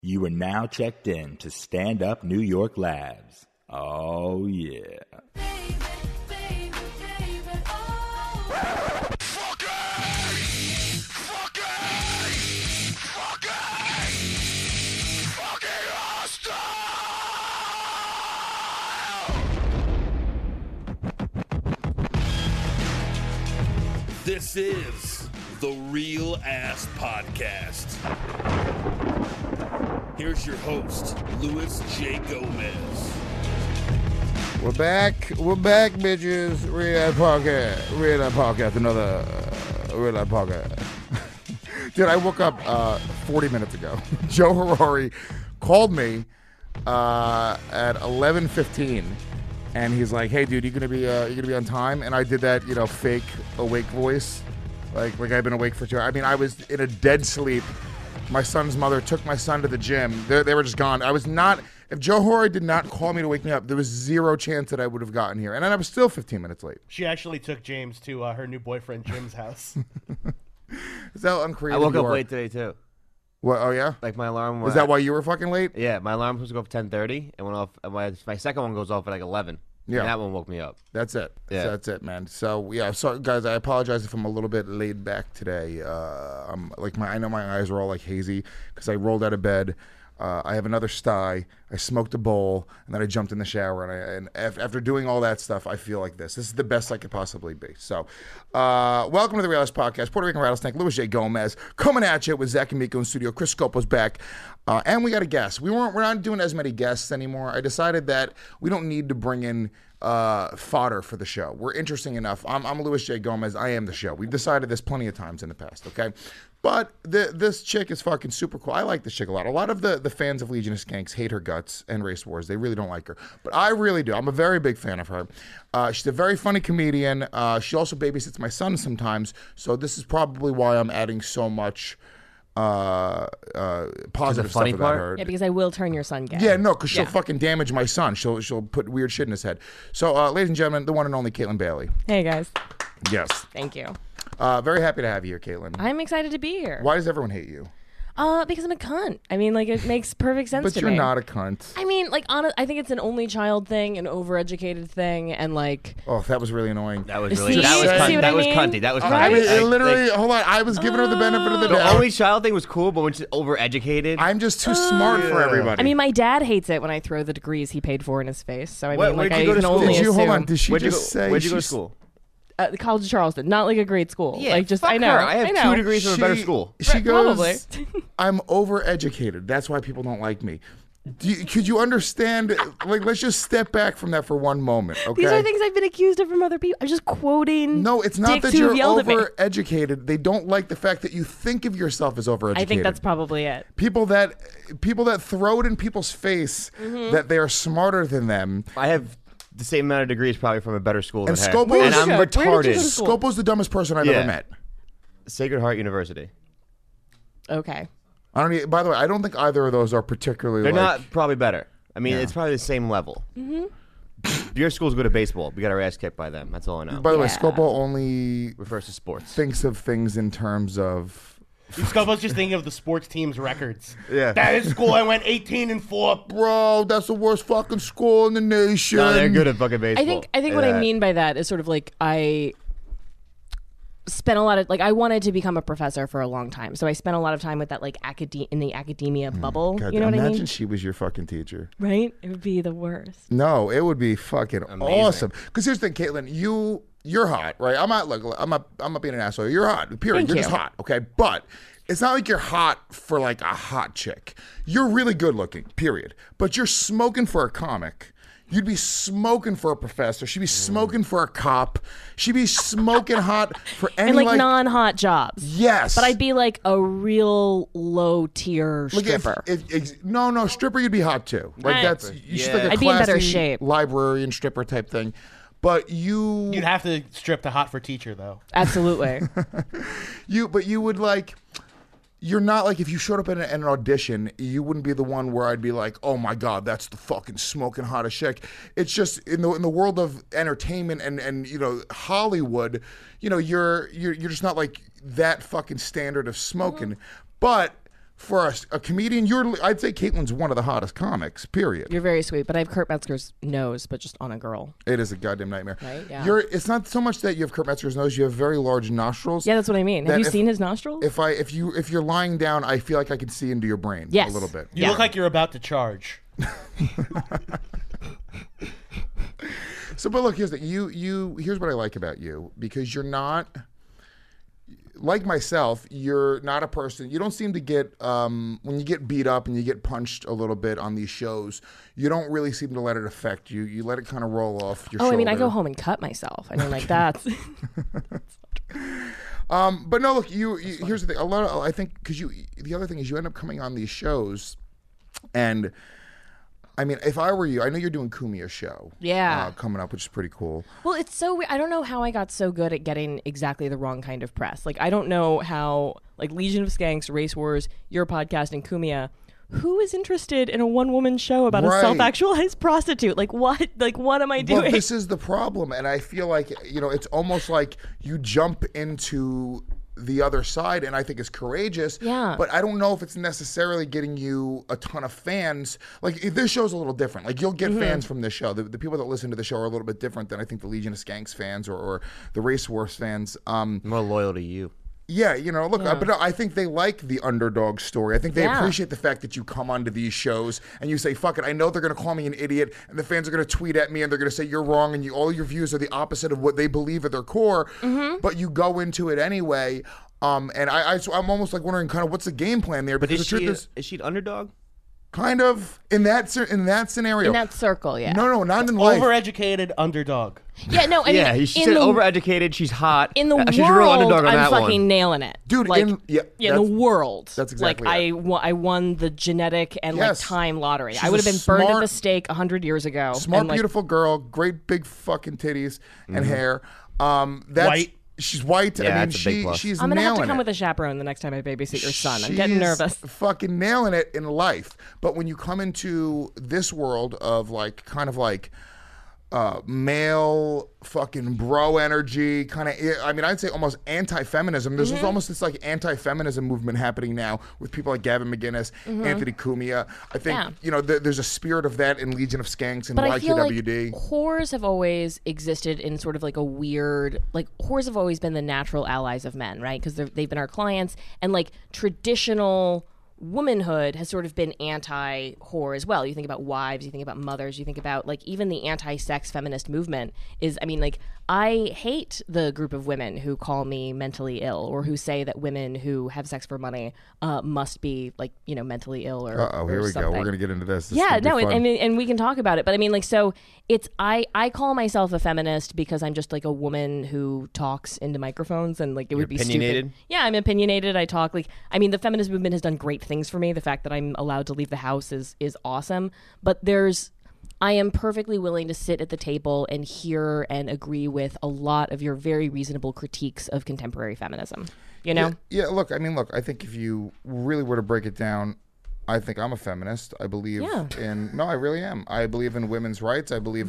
You are now checked in to Stand Up New York Labs. Oh, yeah. This is the Real Ass Podcast. Here's your host, Louis J. Gomez. We're back, bitches. Real Ass Podcast, another Real Ass Podcast. Dude, I woke up 40 minutes ago. Joe Harari called me at 11:15. And he's like, "Hey, dude, you gonna be on time?" And I did that, fake awake voice, like I've been awake for 2 hours. I mean, I was in a dead sleep. My son's mother took my son to the gym. They were just gone. I was not. If Joe Harari did not call me to wake me up, there was zero chance that I would have gotten here. And then I was still 15 minutes late. She actually took James to her new boyfriend Jim's house. Is that uncreative? I woke up late today too. What? Oh yeah. Like my alarm. Is that why you were fucking late? Yeah, my alarm was supposed to go off at 10:30 and went off. My second one goes off at like 11. Yeah, and that one woke me up. That's it. Yeah, that's it, man. So yeah, so guys, I apologize if I'm a little bit laid back today. I know my eyes are all like hazy because I rolled out of bed. I have another sty. I smoked a bowl, and then I jumped in the shower. And after doing all that stuff, I feel like this. This is the best I could possibly be. So, welcome to the Real Ass Podcast. Puerto Rican Rattlesnake, Louis J. Gomez, coming at you with Zach and Miko in studio. Chris Scopo's back, and we got a guest. We're not doing as many guests anymore. I decided that we don't need to bring in fodder for the show. We're interesting enough. I'm Louis J. Gomez. I am the show. We've decided this plenty of times in the past. Okay. But this chick is fucking super cool. I like this chick a lot. A lot of the fans of Legion of Skanks hate her guts and Race Wars. They really don't like her. But I really do. I'm a very big fan of her. She's a very funny comedian. She also babysits my son sometimes. So this is probably why I'm adding so much positive stuff about her. Yeah, because I will turn your son gay. Yeah, no, because she'll fucking damage my son. She'll put weird shit in his head. So, ladies and gentlemen, the one and only Caitlin Bailey. Hey, guys. Yes. Thank you. Very happy to have you here, Caitlin. I'm excited to be here. Why does everyone hate you? Because I'm a cunt. I mean, it makes perfect sense but to you're me. not a cunt. I mean, I think it's an only child thing, an overeducated thing, and Oh, that was really annoying. That was really. See That was what I mean? cunty. That was cunty. I mean, literally, hold on. I was giving her the benefit of the The doubt. only child thing was cool, but when she's overeducated. I'm just too smart for everybody. I mean, my dad hates it when I throw the degrees he paid for in his face. So I mean, Where'd I you go to can school? only Did you, hold on, assume. did she just say Where'd you go to she's- school? The College of Charleston, not like a great school. Yeah, just fuck I know. her. I have 2 degrees from a better She- school. She goes, Probably. I'm overeducated. That's why people don't like me. Could you understand? Let's just step back from that for one moment, okay? These are things I've been accused of from other people. I'm just quoting. No, it's not dicks that who you're yelled at me. overeducated. They don't like the fact that you think of yourself as overeducated. I think that's probably it. people that throw it in people's face Mm-hmm. that they are smarter than them. I have the same amount of degrees, probably from a better school And than her. Scopo- And I'm Where did you go to retarded. school? Scopo's the dumbest person I've Yeah. ever met. Sacred Heart University. Okay. By the way, I don't think either of those are particularly. They're like, not probably better. I mean, Yeah. it's probably the same level. Your school's good at baseball. We got our ass kicked by them. That's all I know. By the way, Yeah. Scopo only Refers to sports. thinks of things in terms of. Scopo's just thinking of the sports team's records. Yeah. That is school I went 18-4. Bro, that's the worst fucking school in the nation. No, they're good at fucking baseball. I think what I mean by that is sort of like I spent a lot of I wanted to become a professor for a long time, so I spent a lot of time with that in the academia bubble. God, you know what I imagine mean? she was your fucking teacher. Right? It would be the worst. No, it would be fucking Amazing. awesome. Because here's the thing, Caitlin, you're hot, right? I'm not being an asshole. You're hot. Period. Thank You're you. just hot, okay? But it's not like you're hot for like a hot chick. You're really good looking, period. But you're smoking for a comic. You'd be smoking for a professor. She'd be smoking for a cop. She'd be smoking hot for any And non-hot jobs. Yes. But I'd be like a real low tier Like stripper. No, stripper, you'd be hot too. Like I- that's you should like a I'd be in better classy shape. librarian stripper type thing. But You'd have to strip to hot for teacher, though. Absolutely. you would like. You're not like if you showed up in an audition, you wouldn't be the one where I'd be like, oh my god, that's the fucking smoking hottest chick. It's just in the world of entertainment and Hollywood, you're just not like that fucking standard of smoking. But for a comedian, I'd say Caitlin's one of the hottest comics, period. You're very sweet, but I have Kurt Metzger's nose, but just on a girl. It is a goddamn nightmare. Right? Yeah. It's not so much that you have Kurt Metzger's nose, you have very large nostrils. Yeah, that's what I mean. Have you seen his nostrils? If you're lying down, I feel like I can see into your brain Yes. a little bit. You look like you're about to charge. So, but look, here's what I like about you, because you're not like myself. You're not a person. You don't seem to get when you get beat up and you get punched a little bit on these shows. You don't really seem to let it affect you. You let it kind of roll off your shoulder. I mean, I go home and cut myself. I mean, like that's. But no, look, here's the thing. I think because the other thing is you end up coming on these shows, and I mean, if I were you, I know you're doing Kumia's show. Yeah. Coming up, which is pretty cool. Well, it's so weird. I don't know how I got so good at getting exactly the wrong kind of press. Like, I don't know how, like, Legion of Skanks, Race Wars, your podcast, and Kumia, who is interested in a one-woman show about a self-actualized prostitute? Like, what? Like, what am I doing? Well, this is the problem, and I feel like, it's almost like you jump into the other side, and I think it's courageous. Yeah. But I don't know if it's necessarily getting you a ton of fans. Like, this show's a little different. Like, you'll get fans from this show. The people that listen to the show are a little bit different than I think the Legion of Skanks fans or the Race Wars fans. More loyal to you. Yeah, look, but no, I think they like the underdog story. I think they appreciate the fact that you come onto these shows and you say, fuck it, I know they're going to call me an idiot, and the fans are going to tweet at me and they're going to say you're wrong, and all your views are the opposite of what they believe at their core, but you go into it anyway. And I'm almost like wondering kind of what's the game plan there. But because is she an underdog? Kind of in that scenario. In that circle, yeah. No, not in life. Overeducated underdog. Yeah, no, I mean, she said overeducated. She's hot. In the world, she's a real underdog on I'm that fucking one. nailing it, dude. Like, in the world. That's exactly like it. I won the genetic and like time lottery. I would have been a burned at smart- the stake 100 years ago. Smart, and, like, beautiful girl, great big fucking titties and hair. White. She's white. Yeah, I mean, that's a big plus. she's I'm gonna have to nailing come it. with a chaperone the next time I babysit your son. I'm She's getting nervous. Fucking nailing it in life. But when you come into this world of like kind of like male fucking bro energy, kind of, I mean, I'd say almost anti-feminism. There's almost this like anti-feminism movement happening now with people like Gavin McGinnis, Anthony Cumia. I think, there's a spirit of that in Legion of Skanks and But I feel like YKWd. whores have always existed in sort of like a weird, like whores have always been the natural allies of men, right? Because they've been our clients, and like traditional womanhood has sort of been anti-whore as well. You think about wives, you think about mothers, you think about like even the anti-sex feminist movement is, I mean, like I hate the group of women who call me mentally ill or who say that women who have sex for money must be like, mentally ill or Here we something. go. We're going to get into this. And we can talk about it. But I mean, like, so it's, I call myself a feminist because I'm just like a woman who talks into microphones, and like it would be opinionated? stupid. Yeah, I'm opinionated. I talk like, I mean, the feminist movement has done great things for me. The fact that I'm allowed to leave the house is awesome. But I am perfectly willing to sit at the table and hear and agree with a lot of your very reasonable critiques of contemporary feminism. Yeah, look, I think if you really were to break it down, I think I'm a feminist. I believe no, I really am. I believe in women's rights. I believe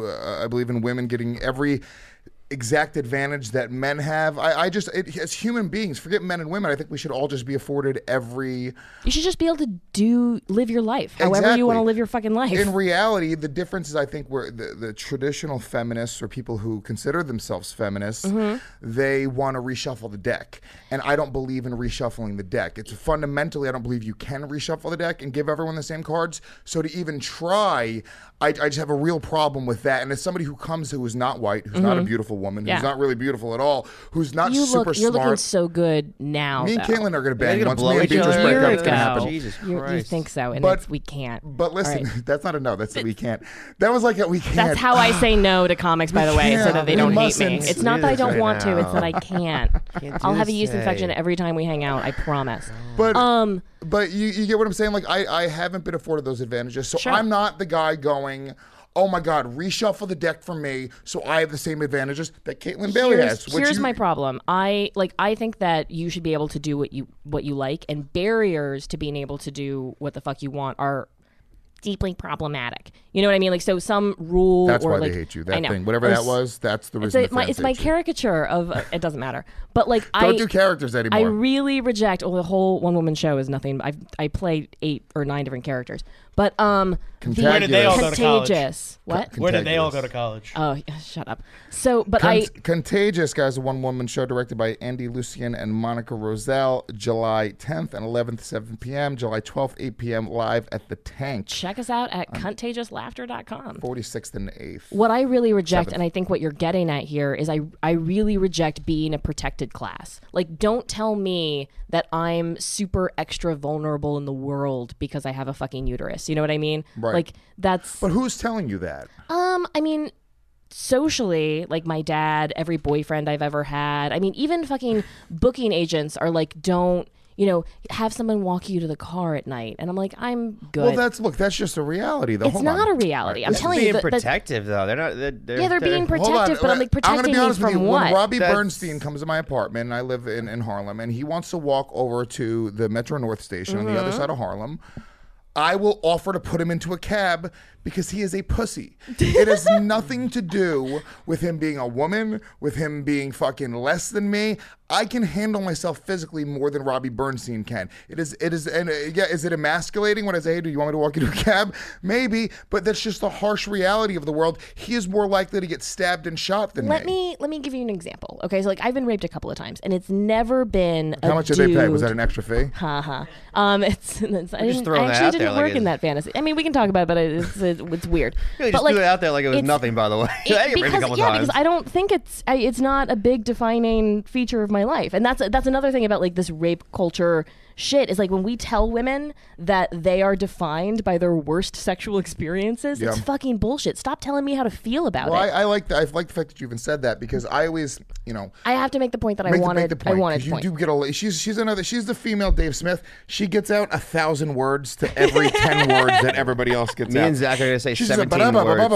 in women getting every exact advantage that men have. As human beings, forget men and women, I think we should all just be afforded every... You should just be able to live your life however you want to live your fucking life. In reality, the difference is, I think, where the traditional feminists or people who consider themselves feminists, they want to reshuffle the deck. And I don't believe in reshuffling the deck. It's fundamentally, I don't believe you can reshuffle the deck and give everyone the same cards. So to even try, I just have a real problem with that. And as somebody who is not white, who's not a beautiful woman, who's not really beautiful at all, who's not super You're smart. looking so good now. Me and though. Caitlin are going to bang They're once gonna me and blow each Beatrice other break up. up. It's going to happen. Jesus You Christ. think so, and But- we can't. But listen, All right. that's not a no. That's that we can't. That was like a we can't. That's how I say no to comics, by the way, so that they we don't hate me. mustn't. It's not that I don't Right want to; it's now. that I can't. I'll have a yeast infection every time we hang out. I promise. But you get what I'm saying? Like I haven't been afforded those advantages, so Sure. I'm not the guy going, oh my God, reshuffle the deck for me so I have the same advantages that Caitlin Bailey has. Here's my problem. I think that you should be able to do what you like, and barriers to being able to do what the fuck you want are deeply problematic. You know what I mean? Like, so some rule That's or why like they hate you. I That know. thing, whatever that was, that's the reason. It's my caricature of it doesn't matter. But like Don't do characters anymore. I really reject. Well, the whole one woman show is nothing. I play 8 or 9 different characters. But Where did they all go to college? Contagious. What? Where did they all go to college? Oh, yeah, shut up. So, but Contagious, guys, a one-woman show directed by Andy Lucien and Monica Roselle. July 10th and 11th, 7 p.m. July 12th, 8 p.m. live at the Tank. check us out at contagiousLaughter.com. 46th and 8th. What I really reject, 7th. and I think what you're getting at here, is I really reject being a protected class. Like, don't tell me that I'm super extra vulnerable in the world because I have a fucking uterus. You know what I mean? Right. Like, that's... But who's telling you that? I mean, socially, like my dad, every boyfriend I've ever had. I mean, even fucking booking agents are like, don't, have someone walk you to the car at night. And I'm like, I'm good. Well, that's just a reality, though. It's not a reality. I'm telling you. Being protective, though. They're not. They're being Hold on. protective, but I'm like, I'm gonna protecting be me honest with from you. what? When Robbie Bernstein comes to my apartment, and I live in Harlem, and he wants to walk over to the Metro North station on the other side of Harlem, I will offer to put him into a cab because he is a pussy. It has nothing to do with him being a woman, with him being fucking less than me. I can handle myself physically more than Robbie Bernstein can. Is it emasculating when I say, hey, do you want me to walk you to a cab? Maybe, but that's just the harsh reality of the world. He is more likely to get stabbed and shot than me. Let me give you an example. Okay, so like I've been raped a couple of times, and it's never been How much did they pay? Was that an extra fee? Haha. I throwing that actually out didn't there like work in it's- that fantasy. I mean, we can talk about it, but it's weird. Really but just threw it out there like it was it's- nothing, by the way. I get raped a couple times. because I don't think it's not a big defining feature of my life, and that's another thing about like this rape culture shit is like when we tell women that they are defined by their worst sexual experiences, it's fucking bullshit. Stop telling me how to feel about Well, it. I like that. I like the fact that you even said that because I always, I have to make the point that I make wanted. the point, I wanted 'cause to point. You do get a. She's the female Dave Smith. She gets out 1,000 words to every 10 words that everybody else gets Me out. and Zach are going to say She's 17 words.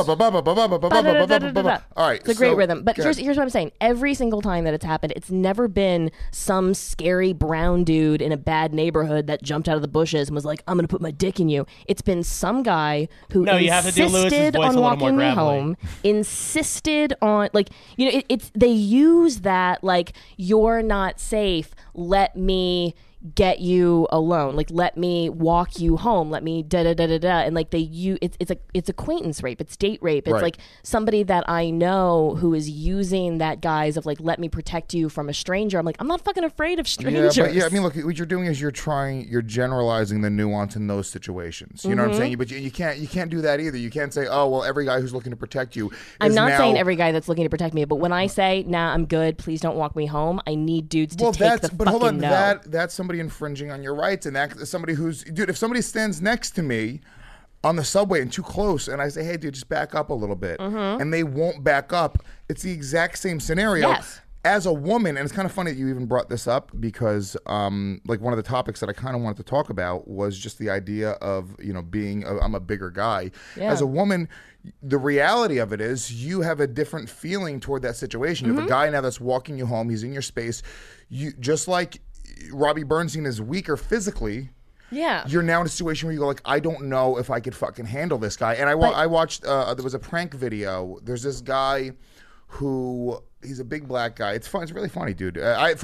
All right, it's a great so- rhythm. But go here's ahead. what I'm saying. Every single time that it's happened, it's never been some scary brown dude in a bad neighborhood that jumped out of the bushes and was like, I'm going to put my dick in you. It's been some guy who No, you have to do Lewis's insisted voice a on little more walking me gravelly. home, insisted on, like, it's they use that, like, you're not safe, let me get you alone, like let me walk you home, let me and like it's acquaintance rape, it's date rape, it's Right. like somebody that I know who is using that guise of like, let me protect you from a stranger. I'm like, I'm not fucking afraid of strangers. I mean, look, what you're doing is you're generalizing the nuance in those situations. You know what I'm saying? But you can't do that either. You can't say, oh, well, every guy who's looking to protect you. I'm not now, saying every guy that's looking to protect me, but when I say, nah, I'm good, please don't walk me home, I need dudes to take the but fucking hold on, no. that's somebody infringing on your rights, and that's somebody who's, dude, if somebody stands next to me on the subway and too close, and I say, hey, dude, just back up a little bit, and they won't back up, it's the exact same scenario. Yes. As a woman, and it's kind of funny that you even brought this up because, like, one of the topics that I kind of wanted to talk about was just the idea of, I'm a bigger guy. Yeah. As a woman, the reality of it is you have a different feeling toward that situation. You have a guy now that's walking you home. He's in your space. You just like Robbie Bernstein is weaker physically. Yeah. You're now in a situation where you go like, I don't know if I could fucking handle this guy. And I watched. There was a prank video. There's this guy who. He's a big black guy. It's fun. It's really funny, dude.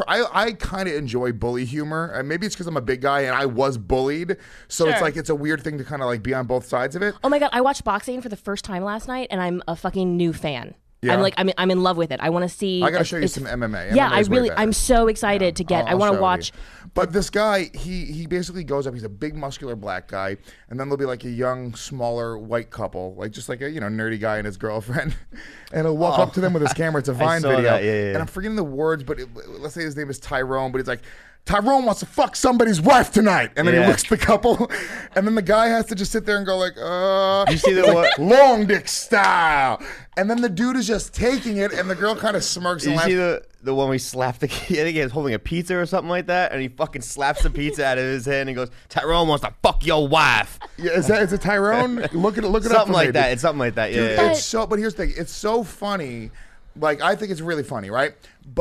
I kind of enjoy bully humor. Maybe it's because I'm a big guy and I was bullied, so it's Sure. like it's a weird thing to kind of like be on both sides of it. Oh my god, I watched boxing for the first time last night, and I'm a fucking new fan. Yeah. I'm in love with it. I want to see. I gotta show you some MMA. Yeah, MMA is way better. I'm so excited to get. I want to show watch. you. But this guy, he basically goes up. He's a big, muscular black guy, and then there'll be like a young, smaller white couple, like just like a nerdy guy and his girlfriend, and he'll walk up to them with his camera. It's a Vine saw video, that, yeah. and I'm forgetting the words, but let's say his name is Tyrone, but he's like, Tyrone wants to fuck somebody's wife tonight, and then he Yeah. looks at the couple, and then the guy has to just sit there and go like, You see It's the like, what? long dick style, and then the dude is just taking it, and the girl kind of smirks Did and you laughs. see the one where he slapped the kid? I think he was holding a pizza or something like that, and he fucking slaps the pizza out of his hand and goes, Tyrone wants to fuck your wife. Yeah, is it Tyrone? Look it up. Something for like me, that. dude. It's something like that. Yeah. Dude, yeah. it's so. But here's the thing. It's so funny. Like, I think it's really funny, right? But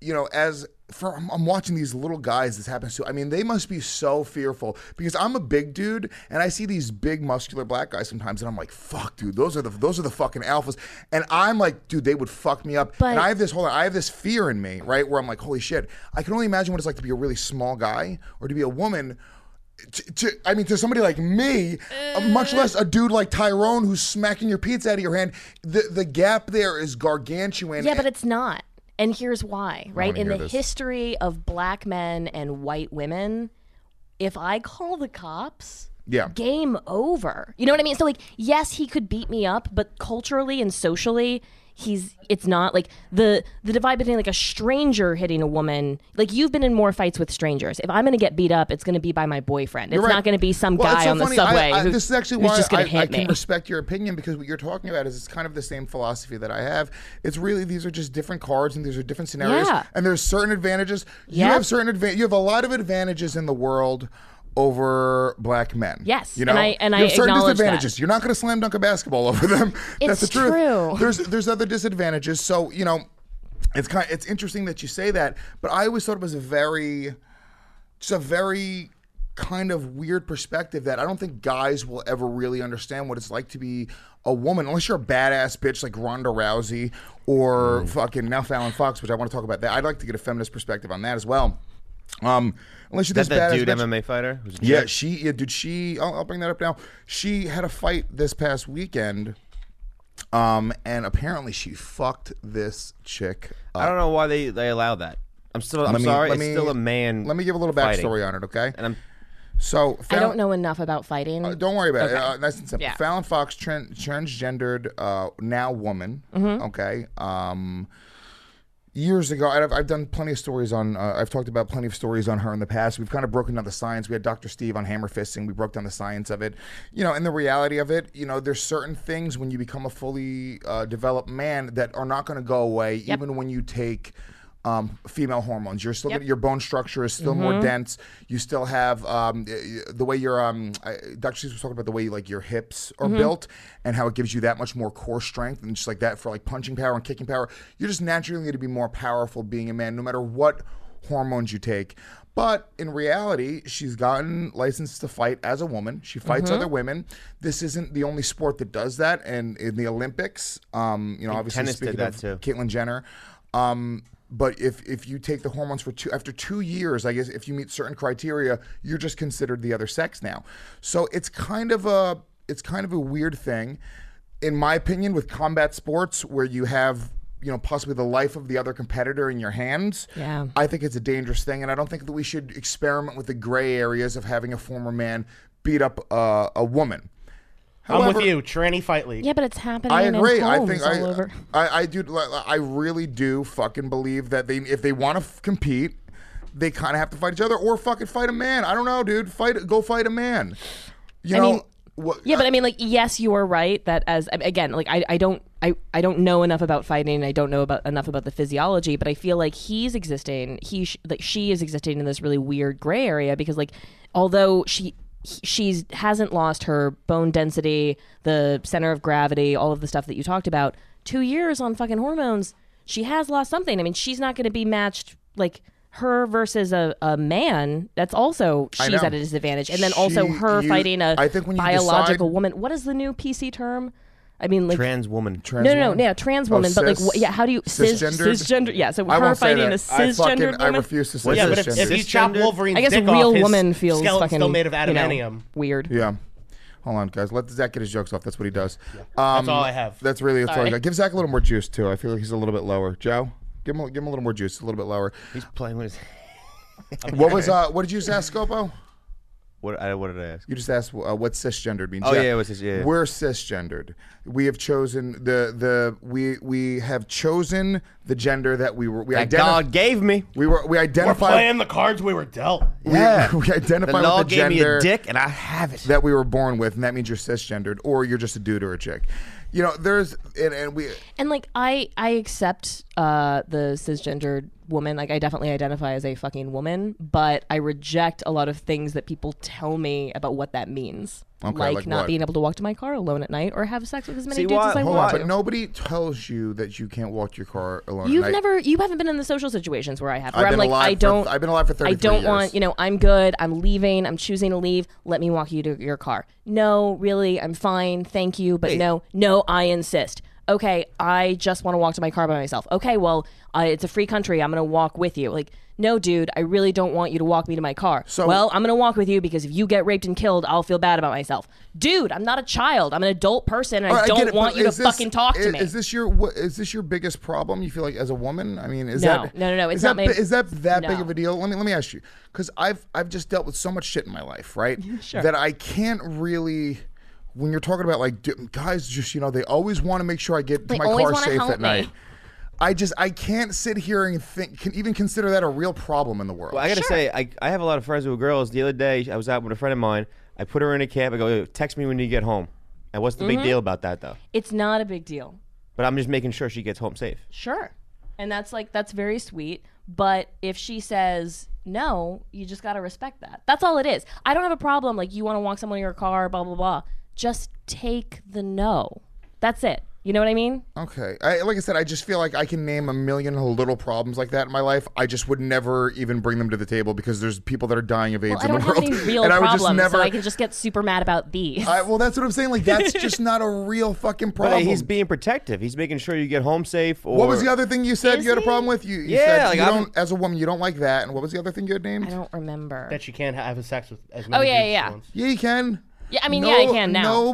I'm watching these little guys this happens to. I mean, they must be so fearful because I'm a big dude and I see these big muscular black guys sometimes and I'm like, fuck, dude, those are the fucking alphas. And I'm like, dude, they would fuck me up. But and I have this fear in me, right, where I'm like, holy shit, I can only imagine what it's like to be a really small guy or to be a woman. To somebody like me, much less a dude like Tyrone who's smacking your pizza out of your hand, the gap there is gargantuan. Yeah, but it's not. And here's why, right? In the this. history of black men and white women, if I call the cops, game over. You know what I mean? So, like, yes, he could beat me up, but culturally and socially, it's not like the divide between like a stranger hitting a woman. Like, you've been in more fights with strangers. If I'm going to get beat up, it's going to be by my boyfriend. It's not going to be some guy so on the funny. subway This is actually why just going to I hit can me. respect your opinion because what you're talking about is it's kind of the same philosophy that I have. It's really these are just different cards and these are different scenarios and there's certain advantages. You have you have a lot of advantages in the world over black men. Yes, you know, and I you have certain acknowledge disadvantages. that. You're not going to slam dunk a basketball over them. That's the truth. True. There's other disadvantages. So it's interesting that you say that, but I always thought it was a very kind of weird perspective that I don't think guys will ever really understand what it's like to be a woman unless you're a badass bitch like Ronda Rousey or fucking now Fallon Fox, which I want to talk about that. I'd like to get a feminist perspective on that as well. Unless you're this that badass dude bitch. MMA fighter? Who's a Yeah, chick? I'll bring that up now. She had a fight this past weekend, and apparently she fucked this chick up. I don't know why they allow that. I'm sorry. It's still a man. Let me give a little fighting. backstory on it, okay? And So I don't know enough about fighting. don't worry about Okay. it. Nice and simple. Yeah. Fallon Fox, transgendered, now woman. Okay. Years ago, I've done plenty of stories on. I've talked about plenty of stories on her in the past. We've kind of broken down the science. We had Dr. Steve on hammer fisting. We broke down the science of it. And the reality of it. There's certain things when you become a fully developed man that are not going to go away, even when you take female hormones. You're still your bone structure is still more dense. You still have the way your Dr. Steve was talking about the way like your hips are built and how it gives you that much more core strength and just like that for like punching power and kicking power. You're just naturally going to be more powerful being a man, no matter what hormones you take. But in reality, she's gotten licensed to fight as a woman. She fights other women. This isn't the only sport that does that. And in the Olympics, obviously tennis speaking did that of too. Caitlyn Jenner. But if you take the hormones after 2 years, I guess if you meet certain criteria, you're just considered the other sex now. So it's kind of a weird thing, in my opinion, with combat sports where you have possibly the life of the other competitor in your hands. Yeah. I think it's a dangerous thing, and I don't think that we should experiment with the gray areas of having a former man beat up a woman. I'm with you. Tranny fight league. Yeah, but it's happening. I agree. In homes all over. I do. I really do fucking believe that if they want to compete, they kind of have to fight each other or fucking fight a man. I don't know, dude. Go fight a man. But I mean, like, yes, you are right that again, like I don't know enough about fighting. I don't know enough about the physiology, but I feel like she is existing in this really weird gray area because like although she hasn't lost her bone density, the center of gravity, all of the stuff that you talked about. 2 years on fucking hormones, she has lost something. I mean, she's not going to be matched like her versus a man. That's also she's at a disadvantage. And then also her fighting a biological woman. What is the new PC term? I mean, like trans woman. No, trans woman. But like, how do you cisgender? Yeah, so her fighting a cisgendered woman. I refuse to say Yeah, but cisgender. if you chop Wolverine's I guess a dick real off, his woman feels skeleton's fucking still made of adamantium. Weird. Yeah. Hold on, guys. Let Zach get his jokes off. That's what he does. That's all I have. That's all I got. Give Zach a little more juice too. I feel like he's a little bit lower. Joe, give him a little more juice. A little bit lower. He's playing with his. What did you just ask, Scopo? What did I ask? You just asked what cisgendered means. Oh yeah, what's this? Yeah. We're cisgendered. We have chosen we have chosen the gender that we God gave me. We We're identified. playing the cards we were dealt. Yeah. We identify The law with the gave me gender a dick, and I have it. that we were born with, and that means you're cisgendered, or you're just a dude or a chick. There's and we And like I accept the cisgendered woman. Like, I definitely identify as a fucking woman, but I reject a lot of things that people tell me about what that means. Okay, like like not what? being able to walk to my car alone at night or have sex with as many See, dudes why- as I Hold want on, to. but nobody tells you that you can't walk your car alone. You at night. haven't been in the social situations where I have. I've Where I'm been like, alive I don't. I've been alive for 33 I don't years. want. I'm good. I'm leaving. I'm choosing to leave. Let me walk you to your car. No, really, I'm fine. Thank you, but no, I insist. Okay, I just want to walk to my car by myself. Okay, well, it's a free country. I'm gonna walk with you. Like, no, dude, I really don't want you to walk me to my car. So- well, I'm gonna walk with you because if you get raped and killed, I'll feel bad about myself. Dude, I'm not a child. I'm an adult person, and All right, I get don't it, want but you to is this- fucking talk to me. Is this your biggest problem? You feel like as a woman? I mean, is No, that no, it's is not that, my- Is that big No. of a deal? Let me ask you, because I've just dealt with so much shit in my life, right? Sure. That I can't really. When you're talking about like guys, just they always want to make sure I get to They my always car wanna safe help at me. night. I can't sit here and can even consider that a real problem in the world. Well, I gotta say, I have a lot of friends who are girls. The other day, I was out with a friend of mine. I put her in a cab. I go, "Yo, text me when you get home." And what's the big deal about that, though? It's not a big deal. But I'm just making sure she gets home safe. Sure. And that's very sweet. But if she says no, you just got to respect that. That's all it is. I don't have a problem. Like, you want to walk someone in your car, blah, blah, blah. Just take the no. That's it. You know what I mean? Okay. Like I said, I just feel like I can name a million little problems like that in my life. I just would never even bring them to the table because there's people that are dying of AIDS Well, I in don't the have world. any real and I would just problems, never. so I can just get super mad about these. Well, that's what I'm saying. Like, that's just not a real fucking But problem. he's being protective. He's making sure you get home safe. Or What was the other thing you said Is you had a he? problem with? You Yeah, said like, you I'm- don't, as a woman, you don't like that. And what was the other thing you had named? I don't remember. That you can't have sex with as Oh, many yeah, dudes yeah. at once. Yeah, you can. Yeah, I mean, yeah, I can now.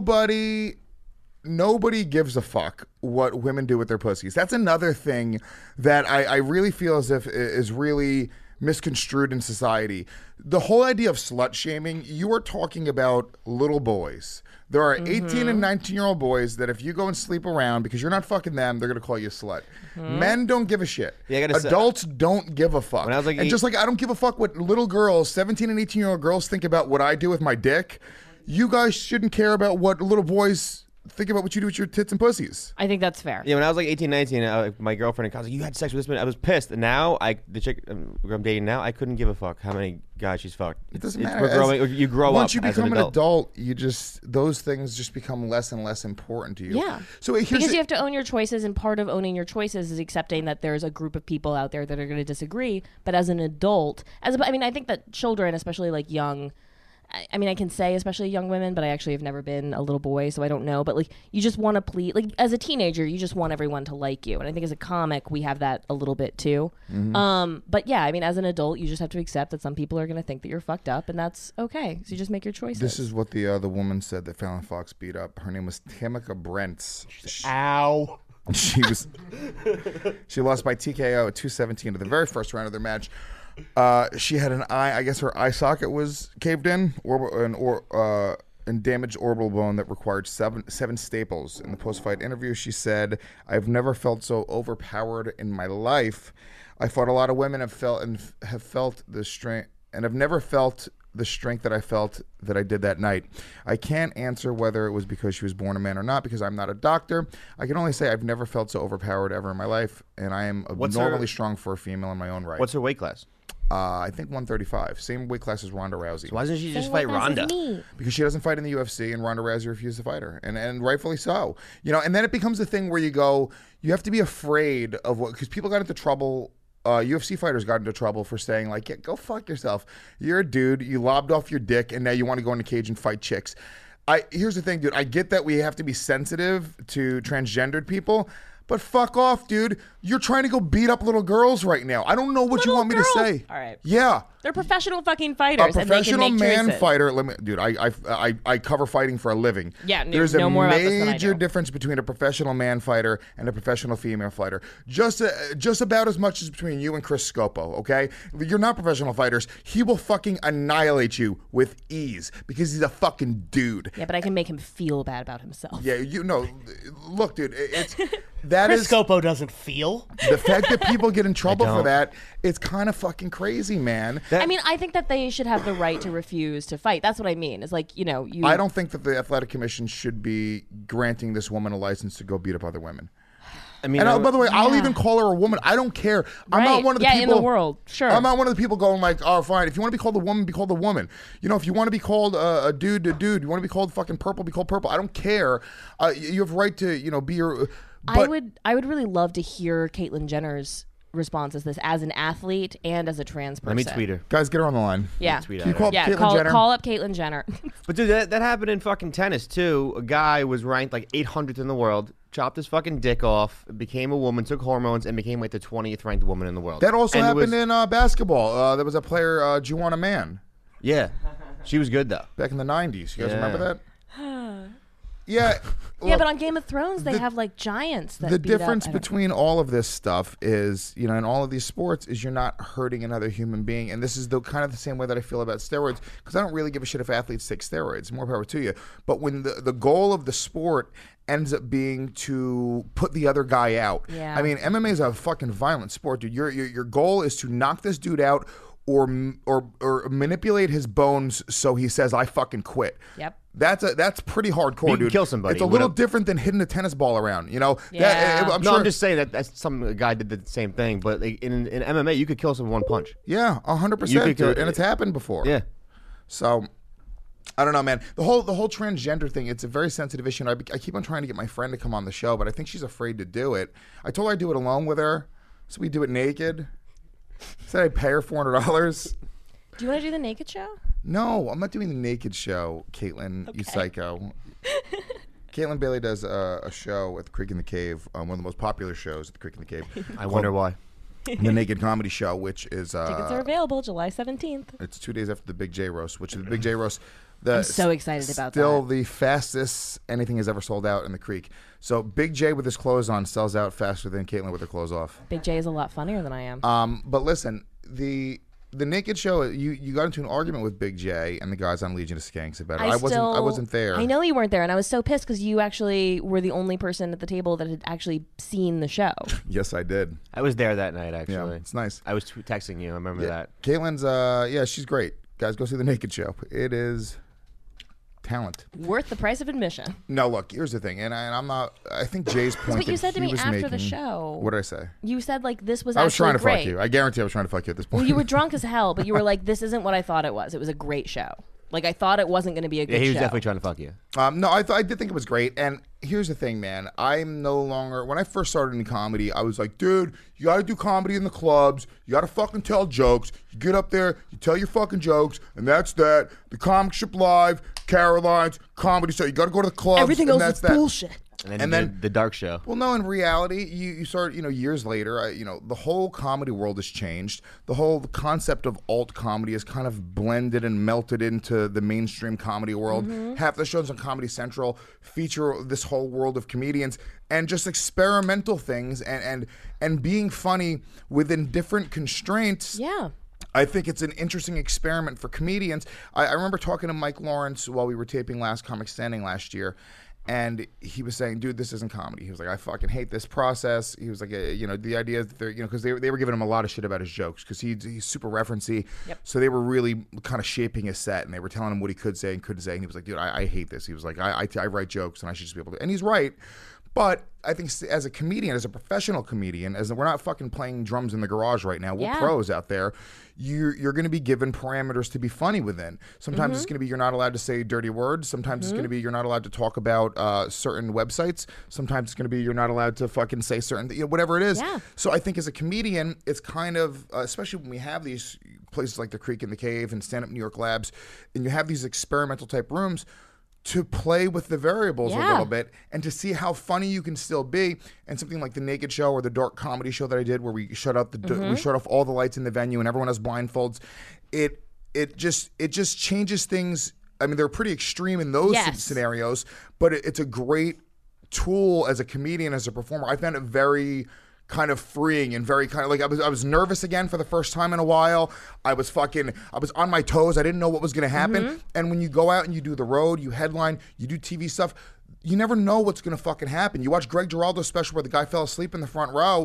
Nobody gives a fuck what women do with their pussies. That's another thing that I really feel as if is really misconstrued in society. The whole idea of slut shaming, you are talking about little boys. There are 18 and 19-year-old boys that if you go and sleep around because you're not fucking them, they're going to call you a slut. Men don't give a shit. Yeah, I gotta say- Adults don't give a fuck. When I was like and just like I don't give a fuck what little girls, 17 and 18-year-old girls think about what I do with my dick, you guys shouldn't care about what little boys think about what you do with your tits and pussies. I think that's fair. Yeah, when I was like 18, 19, my girlfriend and I was like, "You had sex with this man." I was pissed. And now, the chick who I'm dating now, I couldn't give a fuck how many guys she's fucked. It doesn't It's- matter. We're growing. You grow Once up. you as become an adult. you just those things just become less and less important to you. Yeah. So here's Because the- you have to own your choices, and part of owning your choices is accepting that there's a group of people out there that are going to disagree. But as an adult, I think that children, especially like young, I mean, I can say especially young women, but I actually have never been a little boy, so I don't know. But like, you just want to please. Like, as a teenager, you just want everyone to like you, and I think as a comic, we have that a little bit too. But yeah, I mean, as an adult, you just have to accept that some people are going to think that you're fucked up, and that's okay. So you just make your choices. this is what the woman said that Fallon Fox beat up. Her name was Tamika Brents. Ow. She lost by TKO at 217 to the very first round of their match. She had an eye. I guess her eye socket was caved in, and damaged orbital bone that required seven staples. In the post-fight interview, she said, "I've never felt so overpowered in my life. I fought a lot of women, have felt the strength, and I've never felt the strength that I felt that I did that night. I can't answer whether it was because she was born a man or not, because I'm not a doctor. I can only say I've never felt so overpowered ever in my life, and I am abnormally strong for a female in my own right." What's her weight class? I think 135, same weight class as Ronda Rousey. Why doesn't she just Same fight weight class as Ronda? me. Because she doesn't fight in the UFC, and Ronda Rousey refused to fight her, and rightfully so. You know, and then it becomes a thing where you have to be afraid of what, because people got into trouble. UFC fighters got into trouble for saying like, "Yeah, go fuck yourself. You're a dude. You lobbed off your dick, and now you want to go in the cage and fight chicks." Here's the thing, dude. I get that we have to be sensitive to transgendered people. But fuck off, dude. You're trying to go beat up little girls right now. I don't know what you Little want me to girls? say. All right. Yeah. They're professional fucking A fighters, and they professional can make man choices. fighter. Dude, I cover fighting for a living. Yeah, there's know a more about this than I major do. difference between a professional man fighter and a professional female fighter. Just about as much as between you and Chris Scopo. Okay, you're not professional fighters. He will fucking annihilate you with ease because he's a fucking dude. Yeah, but I can make him feel bad about himself. Yeah, you know. Look, dude, that Chris is Scopo doesn't feel. the fact that people get in trouble for don't. that. It's kind of fucking crazy, man. I mean, I think that they should have the right to refuse to fight. That's what I mean. It's like, you. I don't think that the athletic commission should be granting this woman a license to go beat up other women. I mean, and by the way, I'll even call her a woman. I don't care. I'm not Right. one of the Yeah, people in the world. Sure. I'm not one of the people going like, oh, fine. If you want to be called a woman, be called a woman. You know, if you want to be called a dude, a dude. You want to be called fucking purple, be called purple. I don't care. You have a right to, you know, be your. But, I would really love to hear Caitlyn Jenner's response to this as an athlete and as a trans person. Let me tweet her. guys, get her on the line. Yeah. Tweet Can you at her. call up Yeah, Caitlyn Jenner? call up Caitlyn Jenner. But dude, that happened in fucking tennis too. A guy was ranked like 800th in the world, chopped his fucking dick off, became a woman, took hormones, and became like the 20th ranked woman in the world. That also And happened was- in basketball. There was a player, Juwana Mann, Yeah, she was good though. back in the 90s. You guys Yeah. remember that? Yeah. Yeah, look, but on Game of Thrones, they have like giants that the beat up- difference I don't- between all of this stuff is, you know, in all of these sports, is you're not hurting another human being, and this is the kind of the same way that I feel about steroids, because I don't really give a shit if athletes take steroids. More power to you. But when the goal of the sport ends up being to put the other guy out, Yeah. I mean, MMA is a fucking violent sport, dude. Your goal is to knock this dude out. Or manipulate his bones so he says I fucking quit. Yep. That's pretty hardcore, You can dude. kill somebody It's a little with a- different than hitting a tennis ball around. You know. Yeah. I'm No, sure. I'm just saying that's some guy did the same thing. But like, in MMA, you could kill someone with one punch. Yeah, 100%, You could dude, do- and it's happened before. Yeah. So, I don't know, man. The whole transgender thing, it's a very sensitive issue. And I keep on trying to get my friend to come on the show, but I think she's afraid to do it. I told her I'd do it alone with her, so we do it naked. Said I'd pay her $400. Do you want to do the naked show? No, I'm not doing the naked show, Caitlin, you psycho. Caitlin Bailey does a show at the Creek in the Cave, one of the most popular shows at the Creek in the Cave. I wonder why. The Naked Comedy Show, which is Tickets are available July 17th. it's 2 days after the Big J Roast, which is the Big J Roast. I'm so excited about Still that. the fastest anything has ever sold out in the Creek. So Big J with his clothes on sells out faster than Caitlin with her clothes off. Big J is a lot funnier than I am. But listen, the Naked Show, you got into an argument with Big J and the guys on Legion of Skanks about it. I wasn't there. I know you weren't there, and I was so pissed because you actually were the only person at the table that had actually seen the show. Yes, I did. I was there that night actually. Yeah, it's nice. I was texting you. I remember that. Caitlin's, she's great. Guys, go see the Naked Show. It is talent. Worth the price of admission. No, look, here's the thing, and I'm not. I think Jay's point. what you that said to he me was after the making- show. What did I say? You said like this was I was actually trying to great. fuck you. I guarantee I was trying to fuck you at this point. Well, you were drunk as hell, but you were like, "This isn't what I thought it was. It was a great show. Like I thought it wasn't going to be a good Yeah, he was show." definitely trying to fuck you. No, I did think it was great. And here's the thing, man. I'm no longer. When I first started in comedy, I was like, dude, you got to do comedy in the clubs. You got to fucking tell jokes. You get up there, you tell your fucking jokes, and that's that. The Comic Ship Live, Caroline's, comedy show. You got to go to the clubs. Everything and else that's is that. bullshit. And then the dark show. Well, no, in reality, you start, years later, the whole comedy world has changed. The whole concept of alt comedy has kind of blended and melted into the mainstream comedy world. Half the shows on Comedy Central feature this whole world of comedians and just experimental things and being funny within different constraints. Yeah. I think it's an interesting experiment for comedians. I remember talking to Mike Lawrence while we were taping Last Comic Standing last year, and he was saying, dude, this isn't comedy. He was like, I fucking hate this process. He was like, the idea that they're, because they were giving him a lot of shit about his jokes because he's super referencey. Yep. So they were really kind of shaping his set, and they were telling him what he could say and couldn't say. And he was like, dude, I hate this. He was like, I write jokes, and I should just be able to. And he's right. But I think as a comedian, as a professional comedian, as we're not fucking playing drums in the garage right now, we're Yeah. pros out there. You're going to be given parameters to be funny within. Sometimes it's going to be you're not allowed to say dirty words. Sometimes it's going to be you're not allowed to talk about certain websites. Sometimes it's going to be you're not allowed to fucking say certain, whatever it is. Yeah. So I think as a comedian, it's kind of, especially when we have these places like the Creek in the Cave and Stand Up New York Labs, and you have these experimental type rooms, to play with the variables a Yeah. little bit and to see how funny you can still be. And something like the Naked Show or the dark comedy show that I did, where we shut off we shut off all the lights in the venue and everyone has blindfolds. It just changes things. I mean, they're pretty extreme in those Yes. scenarios, but it's a great tool as a comedian, as a performer. I found it very kind of freeing and very kind of like I was nervous again for the first time in a while. I was on my toes. I didn't know what was going to happen. And when you go out and you do the road, you headline, you do TV stuff, you never know what's going to fucking happen. You watch Greg Giraldo's special where the guy fell asleep in the front row.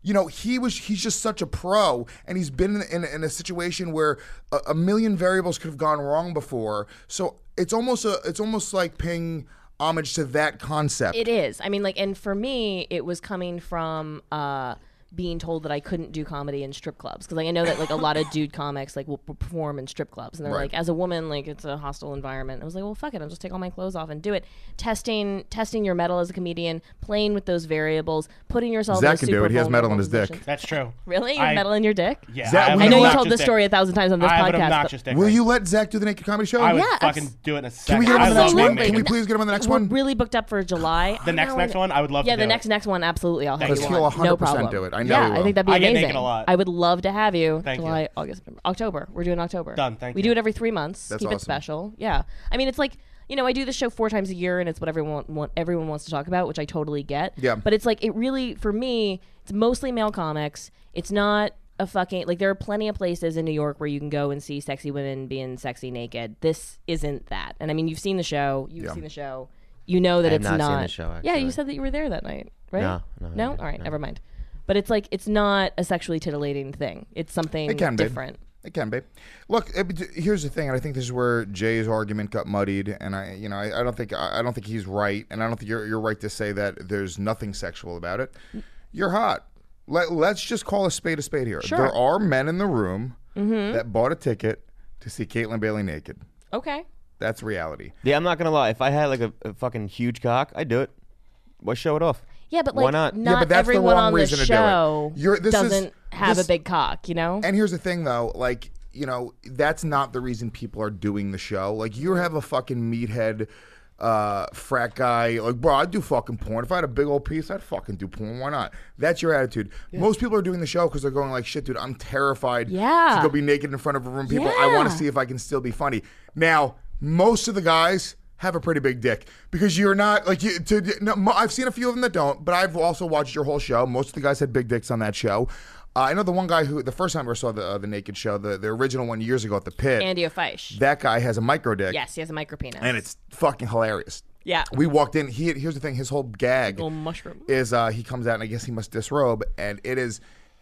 He's just such a pro, and he's been in a situation where a million variables could have gone wrong before. So it's almost like paying homage to that concept. It is. I mean, like, and for me, it was coming from being told that I couldn't do comedy in strip clubs, because like I know that like a lot of dude comics like will perform in strip clubs, and they're like, as a woman, like it's a hostile environment. I was like, well, fuck it, I'll just take all my clothes off and do it. Testing your metal as a comedian, playing with those variables, putting yourself. Zach in a can super do it. He has metal in his vulnerable dick. That's true. Really? You have metal in your dick? Yeah. Zach, I know you Obnoxious told this story 1,000 times on this I have an podcast. obnoxious dick. Will you let Zach do the Naked Comedy Show? I would Yeah, fucking do it in a second. Can we get him on the I next love one? being Can we naked. please get him on the next We're one? really booked up for July. The next one, I would love Yeah, to the do next one, absolutely. I'll have Because you he'll on. 100% No problem. do it. I know Yeah, he will. I think that'd be I get amazing. naked a lot. I would love to have you. Thank July, you. August, September, October. We're doing October. Done, thank we you. do it every 3 months. That's Keep it awesome. special. Yeah. I mean, it's like, I do the show 4 times a year, and it's what everyone wants to talk about, which I totally get. Yeah. But it's like, it really, for me, it's mostly male comics. It's not a fucking, like, there are plenty of places in New York where you can go and see sexy women being sexy naked. This isn't that. And I mean, you've seen the show. You've seen the show. You know that I have it's not not. seen the show, Yeah, you actually. said that you were there that night, right? No. No? All right, never mind. But it's like, it's not a sexually titillating thing. It's something It can be. different. It can be. Look, here's the thing, and I think this is where Jay's argument got muddied. And I don't think he's right, and I don't think you're right to say that there's nothing sexual about it. You're hot. Let's just call a spade here. Sure. There are men in the room that bought a ticket to see Caitlin Bailey naked. Okay. That's reality. Yeah, I'm not gonna lie. If I had like a fucking huge cock, I'd do it. Why show it off? Yeah, but Why like, not? not Yeah, but that's the everyone wrong on the reason to do it. show This doesn't have this- a big cock, And here's the thing, though, like, that's not the reason people are doing the show. Like, you have a fucking meathead frat guy, like, bro, I'd do fucking porn. If I had a big old piece, I'd fucking do porn. Why not? That's your attitude. Most people are doing the show because they're going like, shit, dude, I'm terrified Yeah. to go be naked in front of a room of people. I want to Yeah. see if I can still be funny. Now, most of the guys have a pretty big dick because you're not like I've seen a few of them that don't, but I've also watched your whole show. Most of the guys had big dicks on that show. I know the one guy who the first time I saw the naked show, the original one years ago at the Pit. Andy O'Feish. That guy has a micro dick. Yes, he has a micro penis. And it's fucking hilarious. Yeah. We walked in. Here's the thing. His whole gag Little mushroom. is he comes out and I guess he must disrobe, and it is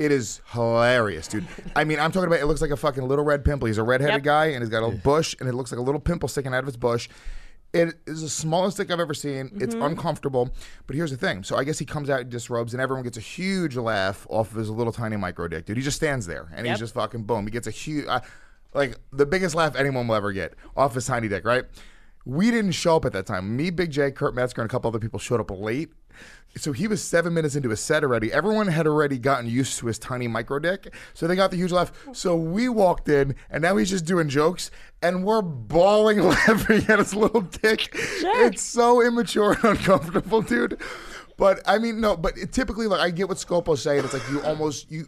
hilarious, dude. I mean, I'm talking about it looks like a fucking little red pimple. He's a redheaded Yep. guy, and he's got a bush, and it looks like a little pimple sticking out of his bush. It is the smallest dick I've ever seen. It's uncomfortable. But here's the thing. So I guess he comes out and disrobes, and everyone gets a huge laugh off of his little tiny micro dick, dude. He just stands there, and he's just fucking boom. He gets a huge, like the biggest laugh anyone will ever get off his tiny dick, right? We didn't show up at that time. Me, Big J, Kurt Metzger, and a couple other people showed up late. So he was 7 minutes into his set already. Everyone had already gotten used to his tiny micro dick. So they got the huge laugh. So we walked in, and now he's just doing jokes, and we're bawling laughing at his little dick. It's so immature and uncomfortable, dude. But I mean, no, but typically, like, I get what Scopo's saying. It's like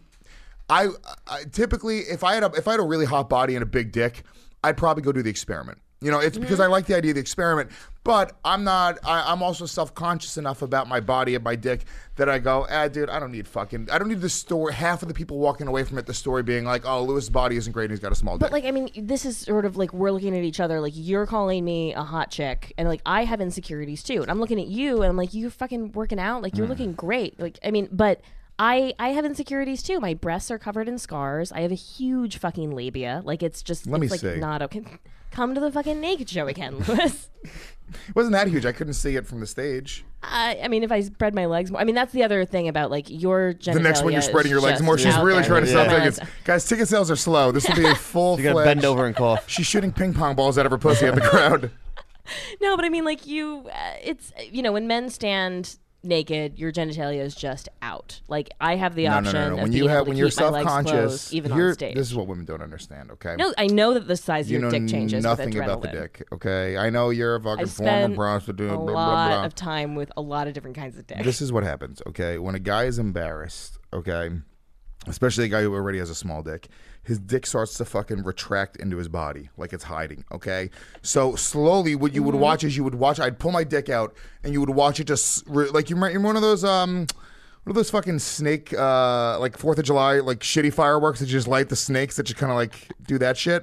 I typically, if I had a really hot body and a big dick, I'd probably go do the experiment. It's because I like the idea of the experiment, but I'm also self-conscious enough about my body and my dick that I go, dude, I don't need the story. Half of the people walking away from it, the story being like, oh, Lewis's body isn't great and he's got a small dick. But like, I mean, this is sort of like we're looking at each other. Like, you're calling me a hot chick, and like I have insecurities too. And I'm looking at you, and I'm like, you're fucking working out. Like, you're looking great. Like, I mean, but I have insecurities too. My breasts are covered in scars. I have a huge fucking labia. Like, it's just Let me like see. not okay. Come to the fucking naked show again, Lewis. It wasn't that huge. I couldn't see it from the stage. I mean, if I spread my legs more, I mean, that's the other thing about like your genitalia. The next one, you're spreading your legs is more. just She's out really there. trying to sell Yeah. tickets. Guys, ticket sales are slow. This will be a full-fledged... You gotta bend over and cough. She's shooting ping pong balls out of her pussy at the crowd. No, but I mean, like it's when men stand naked, your genitalia is just out. Like, I have the option of When being able to when you're keep my legs self-conscious, closed, even on stage. this is what women don't understand. Okay. No, I know that the size of You your know dick changes nothing with about the adrenaline. dick. Okay. I know you're a fucking I've former spent prostitute. a Blah, blah, lot blah. of time with a lot of different kinds of dicks. This is what happens. Okay. When a guy is embarrassed, okay, especially a guy who already has a small dick, his dick starts to fucking retract into his body like it's hiding, okay? So slowly what you would watch is I'd pull my dick out and you would watch it just, like you're one of those fucking snake, like 4th of July, like shitty fireworks that you just light the snakes that you kind of like do that shit.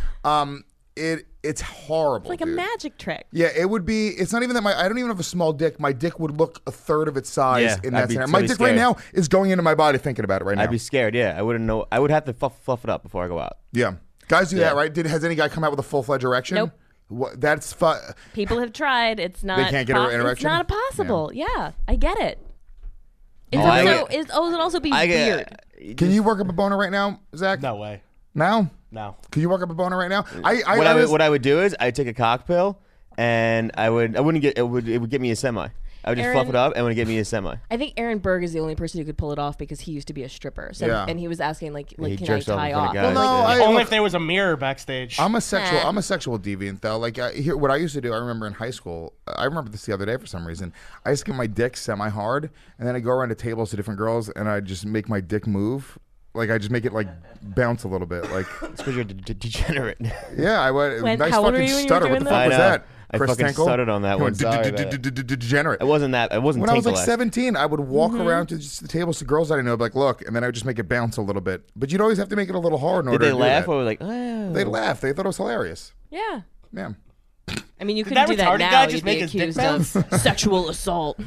It's horrible. It's like a dude. magic trick. Yeah, it would be. It's not even that I don't even have a small dick. My dick would look a third of its size Yeah, in I'd that be scenario. so My dick right scared. now is going into my body thinking about it right now. I'd be scared. Yeah, I wouldn't know. I would have to fluff it up before I go out. Yeah. Guys do Yeah. that, right? Has any guy come out with a full-fledged erection? Nope. What? That's fun. People have tried. It's not. can't get an It's erection? not possible. Yeah, I get it. It's Oh, I also. get- It would also be I weird. get. Can you work up a boner right now, Zach? No way. Now? No. Can you work up a boner right now? What I would do is I'd take a cock pill, and I wouldn't get it would get me a semi. I would just fluff Aaron- it up and it would get me a semi. I think Aaron Berg is the only person who could pull it off because he used to be a stripper. So Yeah. and he was asking like he can I jerks off tie in front of off? guys. Well, no, Like, I- Only if there was a mirror backstage. I'm a sexual deviant though. Like here, what I used to do, I remember in high school. I remember this the other day for some reason. I used to get my dick semi-hard, and then I go around to tables to different girls, and I just make my dick move. Like I just make it like bounce a little bit. Like It's because you're a degenerate. yeah, I went nice how old were fucking you when you were stutter. What doing the that? fuck I was know. that? I Chris fucking Tinkle? stuttered on that You one. went Sorry about it. degenerate. It wasn't that. It wasn't. When I was like Tinkle-esque. 17, I would walk around to just the tables to girls that I know, be like, look, and then I would just make it bounce a little bit. But you'd always have to make it a little hard in Did order they to do laugh that. or were like, oh? They laughed. They thought it was hilarious. Yeah. Yeah. I mean, you Did couldn't that do that retarded now. guy You'd just be make his dick accused of sexual assault.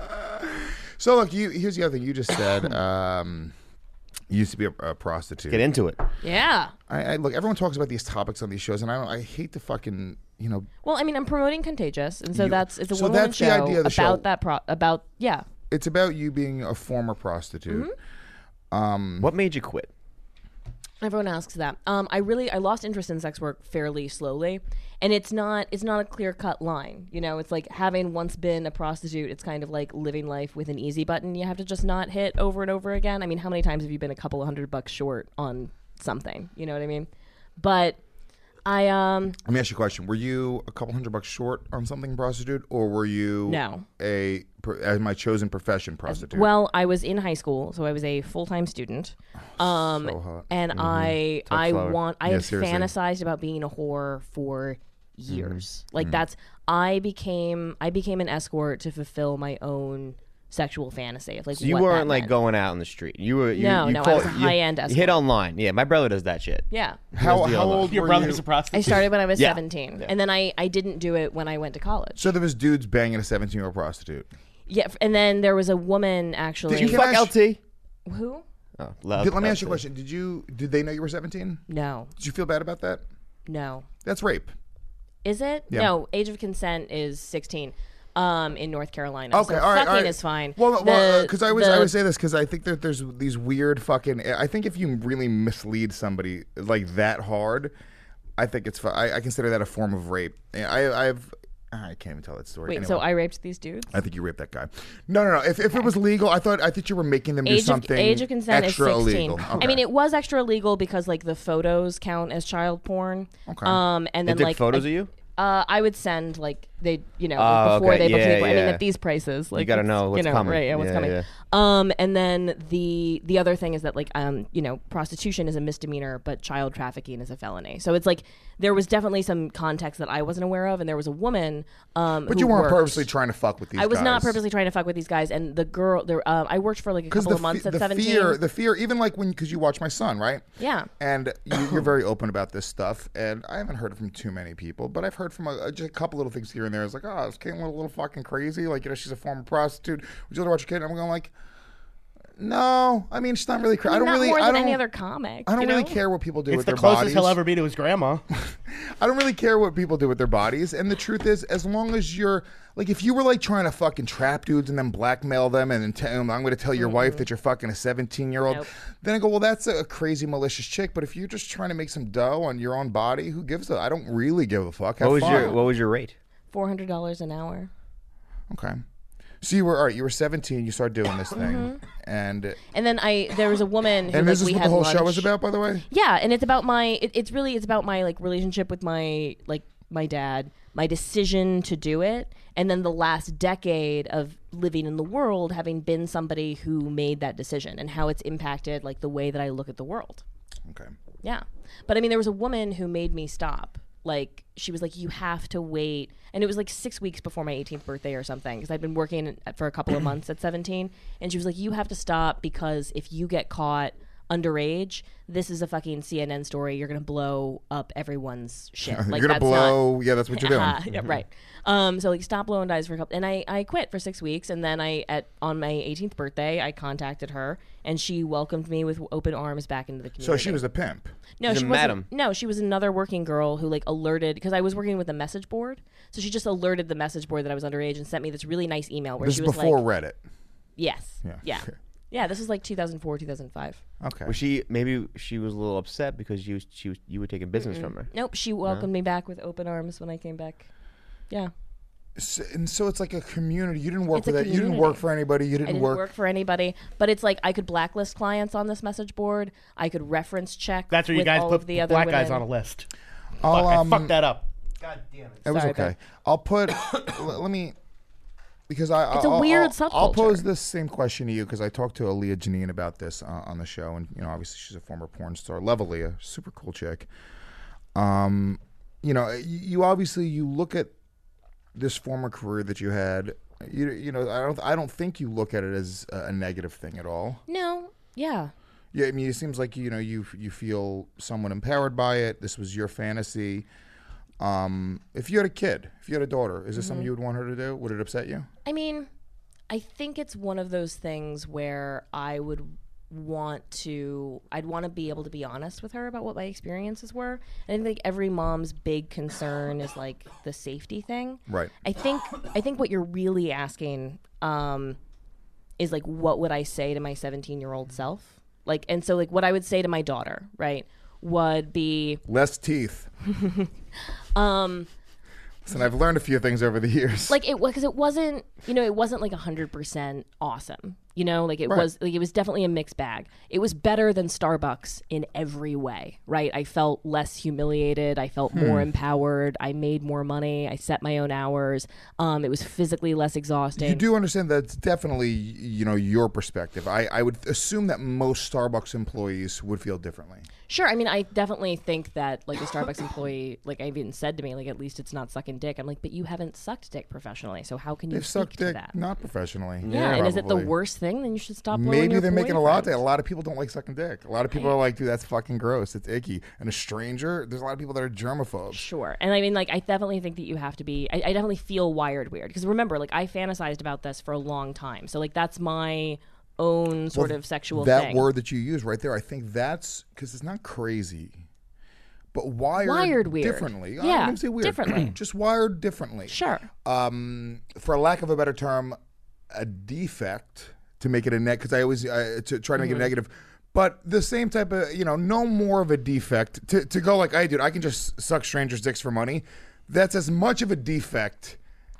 So look, here's the other thing you just said. You used to be a prostitute. Get into it. Yeah. I look. Everyone talks about these topics on these shows, and I hate to fucking Well, I mean, I'm promoting Contagious, and so it's a so one-woman that's the show idea of the show. about that about yeah. It's about you being a former prostitute. What made you quit? Everyone asks that. I lost interest in sex work fairly slowly, and it's not a clear cut line. You know, it's like having once been a prostitute. It's kind of like living life with an easy button. You have to just not hit over and over again. I mean, how many times have you been a couple of $100 short on something? You know what I mean? But Let me ask you a question. Were you a couple $100 short on something prostitute, or were you No. as my chosen profession prostitute? Well, I was in high school, so I was a full-time student. so hot. And I flower. had seriously. fantasized about being a whore for years. Like that's I became an escort to fulfill my own sexual fantasy of like So you what weren't that like meant. going out in the street. You were. No, you I call- was a high-end You escort. hit online. Yeah, my brother does that shit. Yeah. how the other? old Your were brother's you? a prostitute. I started when I was Yeah. 17. And then I didn't do it when I went to college. So there was dudes banging a 17-year-old prostitute. Yeah, and then there was a woman actually. Did you Fuck Can I LT. Who? Oh, Let me ask you a question. Did they know you were 17? No. Did you feel bad about that? No. That's rape. Is it? Yeah. No, age of consent is 16. In North Carolina. Okay, so all right, fucking all right. is fine. Well, The- because I always say this because I think that there's these weird fucking. I think if you really mislead somebody like that hard, I think it's. I consider that a form of rape. I can't even tell that story. Wait, Anyway, so I raped these dudes? I think you raped that guy. No. If it was legal, I thought you were making them do something. Age of consent is extra 16. illegal. Okay. I mean, it was extra illegal because like the photos count as child porn. Okay. And They then took like photos of you. I would send like they, Oh, before okay. they booked Yeah, me. I mean, yeah. at these prices, like gotta it's, know what's coming. right? Yeah, what's Yeah, coming. yeah. And then the other thing is that like prostitution is a misdemeanor, but child trafficking is a felony. So it's like there was definitely some context that I wasn't aware of, and there was a woman. But you weren't purposely trying to fuck with these. I was not guys. purposely trying to fuck with these guys, and the girl. I worked for like a couple of months at 17. The fear, even like because you watch My Son, right? Yeah. And you're very open about this stuff, and I haven't heard it from too many people, but I've heard from just a couple little things here and there. It's like, oh, is Caitlyn a little fucking crazy? Like, she's a former prostitute. Would you let her watch your kid? And I'm going like, no. I mean, she's not really crazy. I don't Not really. more I than don't. any other comic. I don't you really know? care what people do It's with the their closest bodies. he'll ever be to his grandma. I don't really care what people do with their bodies. And the truth is, as long as you're like, if you were like trying to fucking trap dudes and then blackmail them and then tell them, I'm going to tell your wife that you're fucking a 17-year-old, Nope. then I go, well, that's a crazy malicious chick. But if you're just trying to make some dough on your own body, who gives a? I don't really give a fuck. Have What fun. was your rate? $400 an hour. Okay. So you were all right. You were 17. You started doing this thing, and And then there was a woman who and like, this is we what had the whole lunch. show is about, by the way. Yeah, and it's about it's really about my like relationship with my dad, my decision to do it, and then the last decade of living in the world, having been somebody who made that decision and how it's impacted like the way that I look at the world. Okay. Yeah. But I mean, there was a woman who made me stop. Like, she was like, you have to wait. And it was like 6 weeks before my 18th birthday or something, because I'd been working for a couple of months at 17. And she was like, you have to stop because if you get caught, underage, this is a fucking CNN story. You're gonna blow up everyone's shit. Like, You're gonna that's blow. Yeah, that's what you're doing. Yeah, right. So like stop, blow, and dies for a couple. And I quit for 6 weeks, and then on my 18th birthday, I contacted her, and she welcomed me with open arms back into the community. So she was a pimp. No, She's she a wasn't. madam. No, she was another working girl who like alerted, because I was working with a message board. So she just alerted the message board that I was underage and sent me this really nice email where This she is was before like, Reddit. yes, Yeah. yeah. This was like 2004, 2005. Okay. Was maybe she was a little upset because you were taking business from her. Nope, she welcomed me back with open arms when I came back. Yeah. So it's like a community. You didn't work It's a for that. You didn't community. work for anybody. You I didn't didn't work for anybody, but it's like I could blacklist clients on this message board. I could reference check. That's where you with guys all put of the other black guys women. on a list. I'll, Fuck, I fucked that up. God damn it. It was Sorry, okay. babe. I'll put. Let me. Because It's a weird I'll pose subculture. this same question to you because I talked to Aaliyah Janine about this on the show, and obviously she's a former porn star. Love Aaliyah, super cool chick. You obviously you look at this former career that you had. I don't think you look at it as a negative thing at all. No. Yeah. Yeah, I mean, it seems like you feel somewhat empowered by it. This was your fantasy. If you had a kid, if you had a daughter, is this something you would want her to do? Would it upset you? I mean, I think it's one of those things where I'd want to be able to be honest with her about what my experiences were. And I think every mom's big concern is like the safety thing. Right. I think what you're really asking is like, what would I say to my 17-year-old self? Like, and so like what I would say to my daughter, right, would be Less teeth. Listen, I've learned a few things over the years. like because it wasn't like 100% awesome. Like it Right. was definitely a mixed bag. It was better than Starbucks in every way, right? I felt less humiliated. I felt more empowered. I made more money. I set my own hours. It was physically less exhausting. You do understand that's definitely, your perspective. I would assume that most Starbucks employees would feel differently. Sure. I mean, I definitely think that like a Starbucks employee, like I've even said to me, like at least it's not sucking dick. I'm like, but you haven't sucked dick professionally, so how can you They've speak sucked to dick that? not professionally. Yeah, and is it the Probably. worst thing? Then you should stop blowing Maybe your they're making a latte. boyfriend. A lot of people don't like sucking dick. A lot of people are like, dude, that's fucking gross. It's icky. And a stranger, there's a lot of people that are germaphobes. Sure. And I mean, like, I definitely think that you have to be, I definitely feel wired weird. Because remember, like, I fantasized about this for a long time. So, like, that's my own sort of sexual That thing. word that you use right there, I think that's because it's not crazy, but wired Weird. differently. I Yeah, wouldn't say weird. differently. Just wired differently. Sure. For lack of a better term, a defect to make it a because I always to try to make it a negative. But the same type of, no more of a defect to go like, hey, dude, I can just suck strangers' dicks for money. That's as much of a defect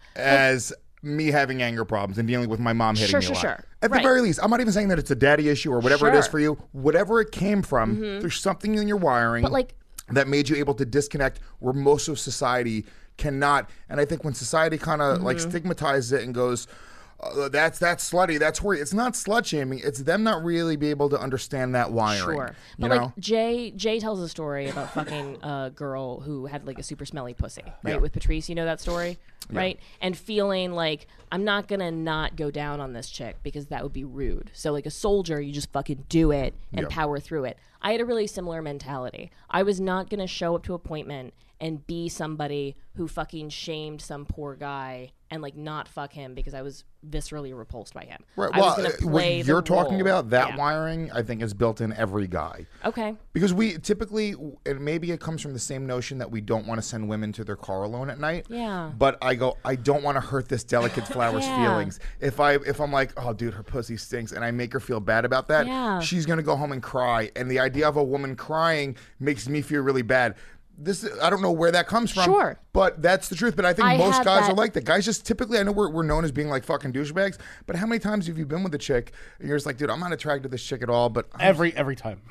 as me having anger problems and dealing with my mom hitting me a lot. Sure. At the Right. very least, I'm not even saying that it's a daddy issue or whatever it is Sure. for you. Whatever it came from, there's something in your wiring But, like- that made you able to disconnect where most of society cannot. And I think when society kind of like stigmatizes it and goes, that's slutty, that's where it's not slut shaming, it's them not really be able to understand that wiring. Sure. You But know? like Jay tells a story about fucking a girl who had like a super smelly pussy, right? Yeah. With Patrice, you know that story? Right? And feeling like I'm not gonna not go down on this chick because that would be rude. So like a soldier, you just fucking do it and Yep. power through it. I had a really similar mentality. I was not gonna show up to appointment and be somebody who fucking shamed some poor guy and like not fuck him because I was viscerally repulsed by him. Right. I was Well, gonna what play the you're talking role. about, that Yeah. wiring, I think is built in every guy. Okay. Because we typically, and maybe it comes from the same notion that we don't want to send women to their car alone at night. Yeah. But I don't want to hurt this delicate flower's Yeah. feelings. If I'm like, oh, dude, her pussy stinks, and I make her feel bad about that, Yeah. she's gonna go home and cry. And the idea of a woman crying makes me feel really bad. I don't know where that comes from. Sure. But that's the truth. But I think I most had guys that- are like that. Guys just typically, I know we're known as being like fucking douchebags, but how many times have you been with a chick and you're just like, dude, I'm not attracted to this chick at all, but Every time.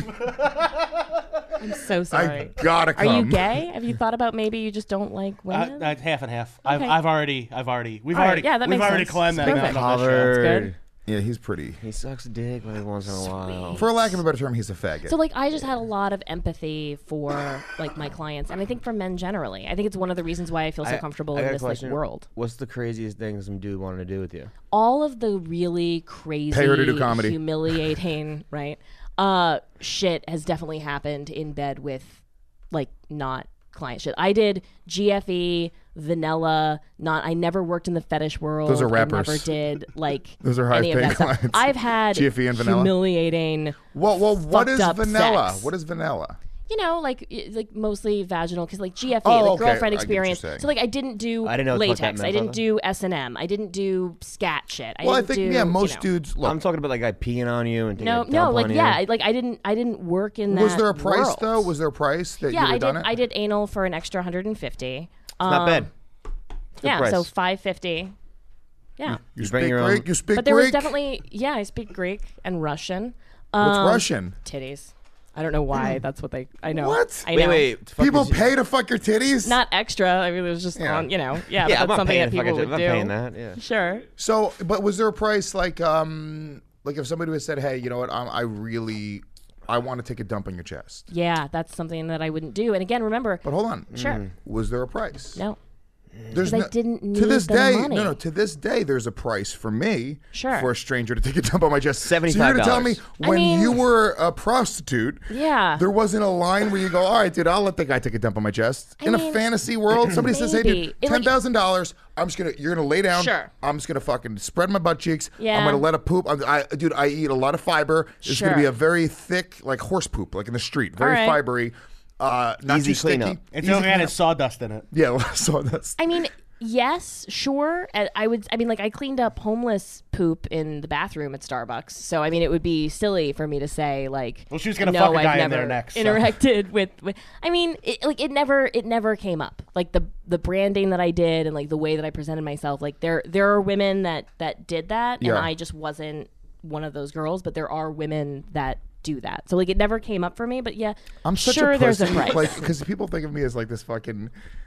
I'm so I sorry. gotta Are come. you gay? Have you thought about maybe you just don't like women? Half and half. Okay. I've already. We've All right, already. yeah, that we've makes already sense. climbed that Perfect. mountain on this show. good. Yeah, he's pretty. He sucks dick every once in a while. For lack of a better term, he's a faggot. So like I just had a lot of empathy for like my clients and I think for men generally. I think it's one of the reasons why I feel so comfortable I in got a this like question. world. What's the craziest thing some dude wanted to do with you? All of the really crazy Pay her to do comedy. humiliating, right? shit has definitely happened in bed with like not client shit. I did GFE, vanilla, not. I never worked in the fetish world. Those are rappers. I never did like Those are any of high-paying that stuff. clients. I've had GFE and vanilla? humiliating. Well, what is fucked up vanilla? sex. What is vanilla? You know, like mostly vaginal, because like GFE, Oh, like okay. girlfriend I get what you're experience. saying. So like I didn't do I didn't know what the fuck that latex. meant, I didn't brother. do S&M. I didn't do scat shit. Well, I didn't think do, most you know. dudes. Look, I'm talking about like guy peeing on you and taking No, a dump like on you. yeah, like I didn't work in that. was there a price world. though? Was there a price that Yeah, you I had did. done it? I did anal for an extra 150. It's not bad. Yeah, price. so 550. Yeah, You bring speak your own- Greek? You speak but there was Greek? definitely I speak Greek and Russian. What's Russian? Titties. I don't know why. That's what they. I know. What? I know. Wait. Fuck People is you- pay to fuck your titties? Not extra. I mean, it was just Yeah. on. Yeah. Yeah, but I'm that's not something paying. that people would I'm not do. paying that. Yeah. Sure. So, but was there a price like if somebody would have said, "Hey, you know what? I want to take a dump on your chest." Yeah, that's something that I wouldn't do. And again, remember. But hold on. Sure. Was there a price? No. There's 'Cause I didn't to need this the day. money. No. To this day, there's a price for me. Sure. For a stranger to take a dump on my chest. So you're $75. gonna tell me I when mean- you were a prostitute, Yeah. there wasn't a line where you go, "All right, dude, I'll let the guy take a dump on my chest." I In a mean, fantasy world, somebody says, "Hey, maybe. dude, It, like- $10,000. You're gonna lay down. Sure. I'm just gonna fucking spread my butt cheeks. I'm Yeah. gonna let it poop. Dude, I eat a lot of fiber. It's gonna Sure. be a very thick, like horse poop, like in the street, very All right. fibery, not Easy too sticky. cleanup. It's Easy organic cleanup. sawdust in it. Yeah, so that's. I mean, yes, sure. I cleaned up homeless poop in the bathroom at Starbucks. So, I mean, it would be silly for me to say, like, Well, she was gonna no, fuck a I've guy in never there next, so. interacted with. I mean, it never came up. Like the branding that I did and like the way that I presented myself. Like there are women that did that, and Yeah. I just wasn't one of those girls. But there are women that do that. So like it never came up for me. But yeah, I'm such sure a there's a pussy, price. like because people think of me as like this fucking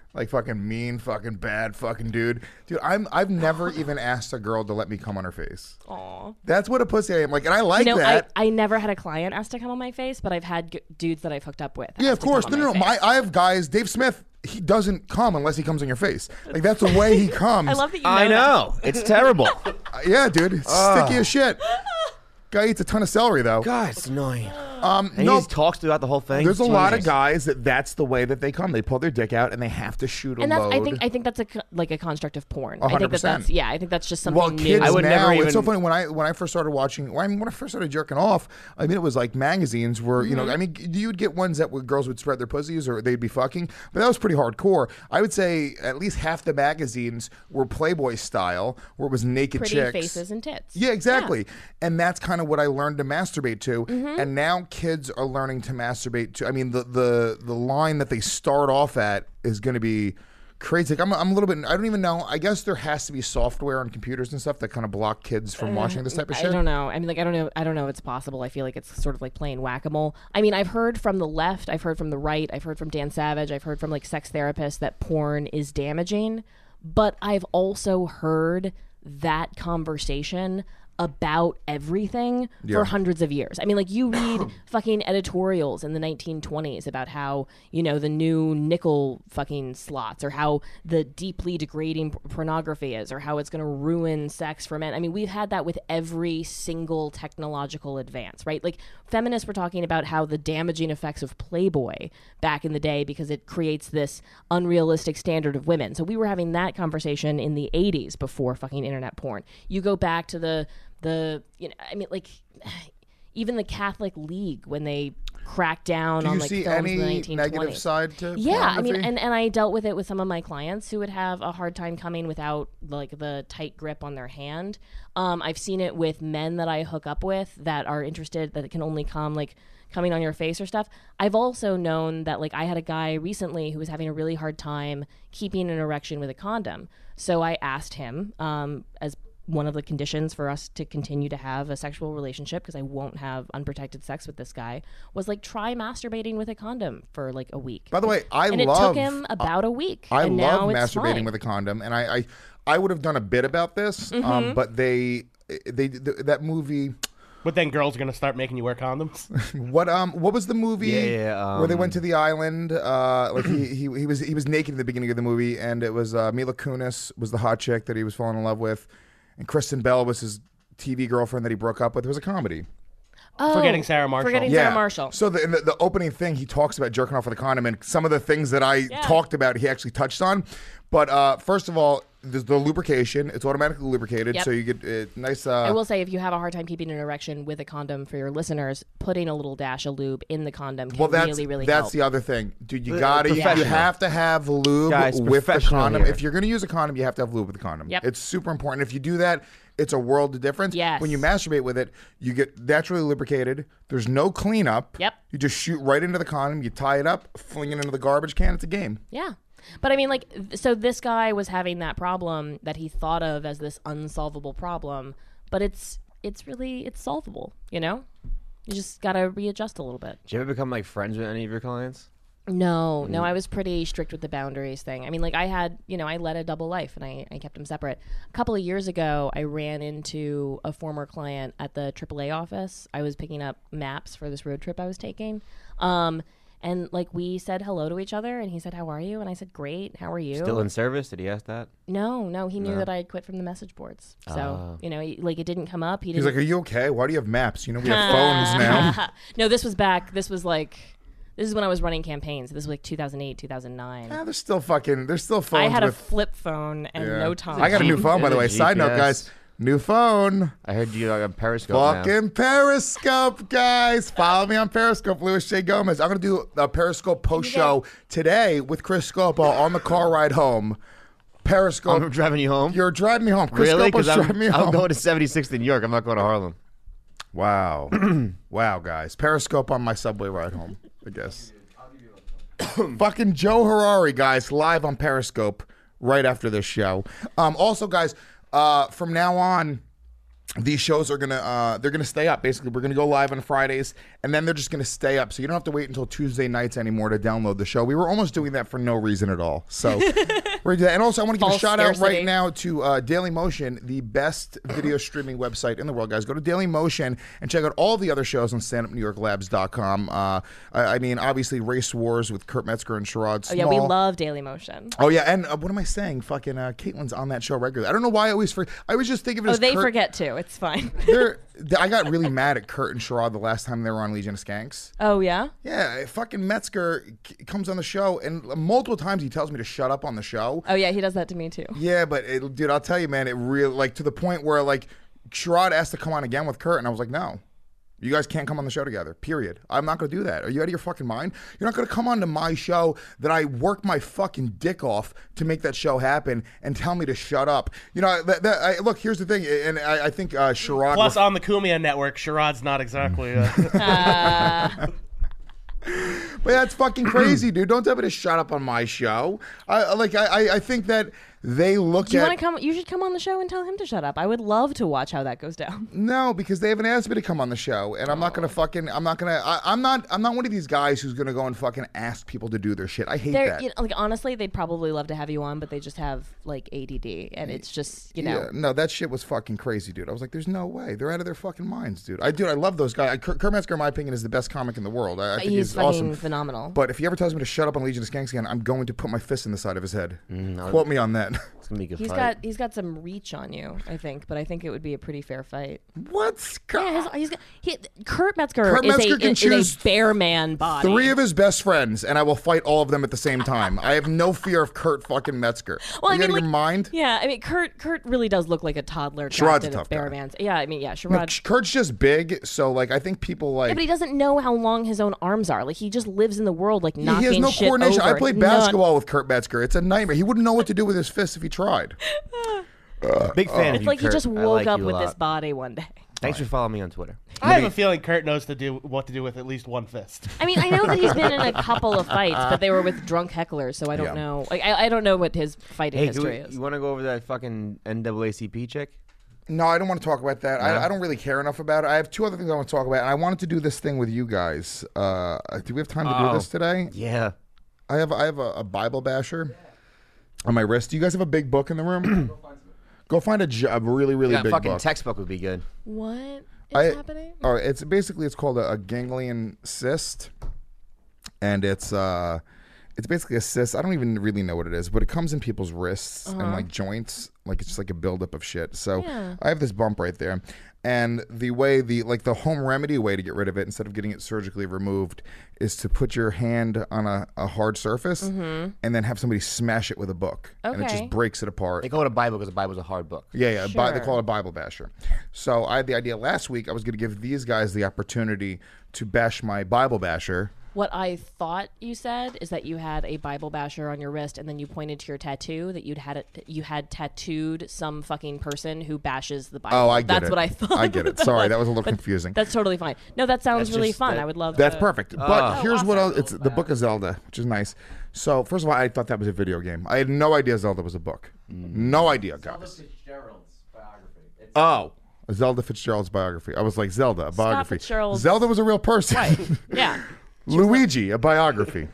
mean, fucking bad, fucking dude. Dude, I've never even asked a girl to let me come on her face. Aw. That's what a pussy I am. Like, and I like You know, that. I never had a client ask to come on my face, but I've had dudes that I've hooked up with. Yeah, ask of to come course. on No. my face. I have guys. Dave Smith. He doesn't come unless he comes on your face. Like that's the way he comes. I love that you know I know. It's terrible. Yeah, dude. It's sticky as shit. Guy eats a ton of celery though. God, it's annoying. And he No, just talks throughout the whole thing. there's a lot of Jesus. guys that's the way that they come. They pull their dick out and they have to shoot a And that's load. I think that's a construct of porn. I think 100%. that's I think that's just something Well, new. kids I would now, never it's so even- funny when I first started watching. When I first started jerking off, I mean, it was like magazines where you Mm-hmm. know, I mean, you'd get ones that girls would spread their pussies or they'd be fucking, but that was pretty hardcore. I would say at least half the magazines were Playboy style, where it was naked Pretty chicks, faces and tits. Yeah, exactly. And that's kind of what I learned to masturbate to. Mm-hmm. And now kids are learning to masturbate to. I mean, the line that they start off at is going to be crazy. Like, I'm a little bit. I don't even know. I guess there has to be software on computers and stuff that kind of block kids from watching this type of shit. I don't know. I mean, like, I don't know if it's possible. I feel like it's sort of like playing whack-a-mole. I mean, I've heard from the left, I've heard from the right, I've heard from Dan Savage, I've heard from like sex therapists that porn is damaging, but I've also heard that conversation about everything for hundreds of years. I mean, like you read fucking editorials in the 1920s about how, you know, the new nickel fucking slots or how the deeply degrading pornography is or how it's going to ruin sex for men. I mean, we've had that with every single technological advance, right? Like feminists were talking about how the damaging effects of Playboy back in the day because it creates this unrealistic standard of women. So we were having that conversation in the 80s before fucking internet porn. You go back to the you know, I mean, like even the Catholic League when they cracked down Do on you like see films any in the 1920s. negative side to Yeah, I mean, pornography? and I dealt with it with some of my clients who would have a hard time coming without like the tight grip on their hand. I've seen it with men that I hook up with that are interested that it can only come like coming on your face or stuff. I've also known that like I had a guy recently who was having a really hard time keeping an erection with a condom. So I asked him as one of the conditions for us to continue to have a sexual relationship, because I won't have unprotected sex with this guy, was like try masturbating with a condom for like a week. By the way, and it took him about a week. I and love now it's masturbating fine. with a condom, and I would have done a bit about this, Mm-hmm. but that movie. But then girls are gonna start making you wear condoms. What was the movie where they went to the island? Like he was naked in the beginning of the movie, and it was Mila Kunis was the hot chick that he was falling in love with, and Kristen Bell was his TV girlfriend that he broke up with. It was a comedy. Forgetting Sarah Marshall. Forgetting Sarah Marshall. So the opening thing, he talks about jerking off with a condom, and some of the things that I talked about, he actually touched on. But first of all, there's the lubrication. It's automatically lubricated, so you get nice. I will say, if you have a hard time keeping an erection with a condom, for your listeners, putting a little dash of lube in the condom can really that's help. the other thing, dude. You have to have lube with the condom. Here. If you're going to use a condom, you have to have lube with the condom. Yep. It's super important. If you do that, it's a world of difference. Yes. When you masturbate with it, you get naturally lubricated. There's no cleanup. Yep. You just shoot right into the condom. You tie it up, fling it into the garbage can. It's a game. Yeah. But I mean, like, so this guy was having that problem that he thought of as this unsolvable problem, but it's solvable, you know? You just got to readjust a little bit. Did you ever become like friends with any of your clients? No, I was pretty strict with the boundaries thing. I mean, like, I led a double life and I kept them separate. A couple of years ago, I ran into a former client at the AAA office. I was picking up maps for this road trip I was taking. And like, we said hello to each other, and he said, "How are you?" And I said, "Great. How are you?" Still in service? Did he ask that? No, he knew that I had quit from the message boards. So, it didn't come up. He's like, "Are you okay? Why do you have maps? You know, we have phones now." No, this was back. This is when I was running campaigns. This was like 2008, 2009. There's still phones. I had a flip phone and no time. I got a new phone, by the way. Side note, guys. New phone. I heard you on Periscope Fucking Periscope, guys. Follow me on Periscope, Luis J. Gomez. I'm going to do a Periscope post show today with Chris Scopo on the car ride home. Periscope. I'm driving you home? You're driving me home. Chris Really? Scopo's driving me home. I'm going to 76th in New York. I'm not going to Harlem. Wow. Wow, guys. Periscope on my subway ride home, I guess. Fucking Joe Harari, guys, live on Periscope right after this show. Also, guys, from now on, these shows are they're gonna stay up. Basically, we're gonna go live on Fridays, and then they're just gonna stay up. So you don't have to wait until Tuesday nights anymore to download the show. We were almost doing that for no reason at all. So we're gonna do that. And also, I want to give a shout out right now to Dailymotion, the best video streaming website in the world, guys. Go to Dailymotion and check out all the other shows on StandUpNewYorkLabs.com. I mean, obviously, Race Wars with Kurt Metzger and Sherrod Small. Oh yeah, we love Dailymotion. Oh yeah, and what am I saying? Fucking Caitlin's on that show regularly. I don't know why I always forget. I always just think of it as they Kurt. forget too. It's fine. I got really mad at Kurt and Sherrod the last time they were on Legion of Skanks. Oh, yeah? Yeah, fucking Metzger comes on the show, and multiple times he tells me to shut up on the show. Oh, yeah, he does that to me, too. Yeah, but, dude, I'll tell you, man, it really, like, to the point where, like, Sherrod asked to come on again with Kurt, and I was like, no. You guys can't come on the show together, period. I'm not going to do that. Are you out of your fucking mind? You're not going to come on to my show that I worked my fucking dick off to make that show happen and tell me to shut up. You know, look, here's the thing, and I think Sherrod... Plus, on the Kumia network, Sherrod's not exactly... But that's fucking crazy, dude. Don't tell me to shut up on my show. I think that they look Do you want to come? You should come on the show and tell him to shut up. I would love to watch how that goes down. No, because they haven't asked me to come on the show, and I'm not gonna fucking. I'm not one of these guys who's gonna go and fucking ask people to do their shit. I hate that. You know, like, honestly, they'd probably love to have you on, but they just have like ADD, and it's just, you know. Yeah, no, that shit was fucking crazy, dude. I was like, there's no way. They're out of their fucking minds, dude. I love those guys. Kurt Metzger, in my opinion, is the best comic in the world. I think he's fucking awesome. phenomenal. But if he ever tells me to shut up on Legion of Skanks again, I'm going to put my fist in the side of his head. Quote me on that. It's gonna be a good fight. He's got some reach on you, I think, but I think it would be a pretty fair fight. What? Yeah, Kurt Metzger is a bear man body. 3 of his best friends, and I will fight all of them at the same time. I have no fear of Kurt fucking Metzger. Well, Are you out of your mind? Yeah, I mean, Kurt really does look like a toddler. Sherrod's a tough bear guy. man's. Yeah, I mean, yeah, Sherrod. Kurt's just big, so like I think people like. Yeah, but he doesn't know how long his own arms are. Like, he just lives in the world, like, knocking he has no shit coordination. over. I played basketball with Kurt Metzger. It's a nightmare. He wouldn't know what to do with his fists if he tried. Big fan of It's you, like he Kurt. just I woke like up you a with lot. this body one day. Thanks for following me on Twitter. I have a feeling Kurt knows what to do with at least one fist. I mean, I know that he's been in a couple of fights, but they were with drunk hecklers, so I don't know. Like, I don't know what his fighting history is. You want to go over that fucking NAACP chick? No, I don't want to talk about that. I don't really care enough about it. I have 2 other things I want to talk about, and I wanted to do this thing with you guys. Do we have time to do this today? Yeah. I have a Bible basher on my wrist. Do you guys have a big book in the room? Go find a really, really big fucking book. textbook would be good. What is happening? Oh, it's called a ganglion cyst, and it's It's basically a cyst. I don't even really know what it is, but it comes in people's wrists and like joints. Like it's just like a buildup of shit. So I have this bump right there. And the way the home remedy way to get rid of it instead of getting it surgically removed is to put your hand on a hard surface and then have somebody smash it with a book. And it Okay. just breaks it apart. They call it a Bible because the Bible's a hard book. Yeah. Sure. They call it a Bible basher. So I had the idea last week I was going to give these guys the opportunity to bash my Bible basher. What I thought you said is that you had a Bible basher on your wrist, and then you pointed to your tattoo that you had tattooed some fucking person who bashes the Bible. Oh, I get That's it. what I thought. I get it. Sorry, that was a little confusing. That's totally fine. No, that sounds That's really just fun. that- I would love. That's to- perfect. But here's what awesome. else. It's the Book of Zelda, which is nice. So first of all, I thought that was a video game. I had no idea Zelda was a book. No idea, guys. Fitzgerald's biography. It's Oh, Zelda Fitzgerald's biography. I was like, Zelda, a biography. Fitzgerald's- Zelda was a real person. Right. Yeah. Luigi, a biography.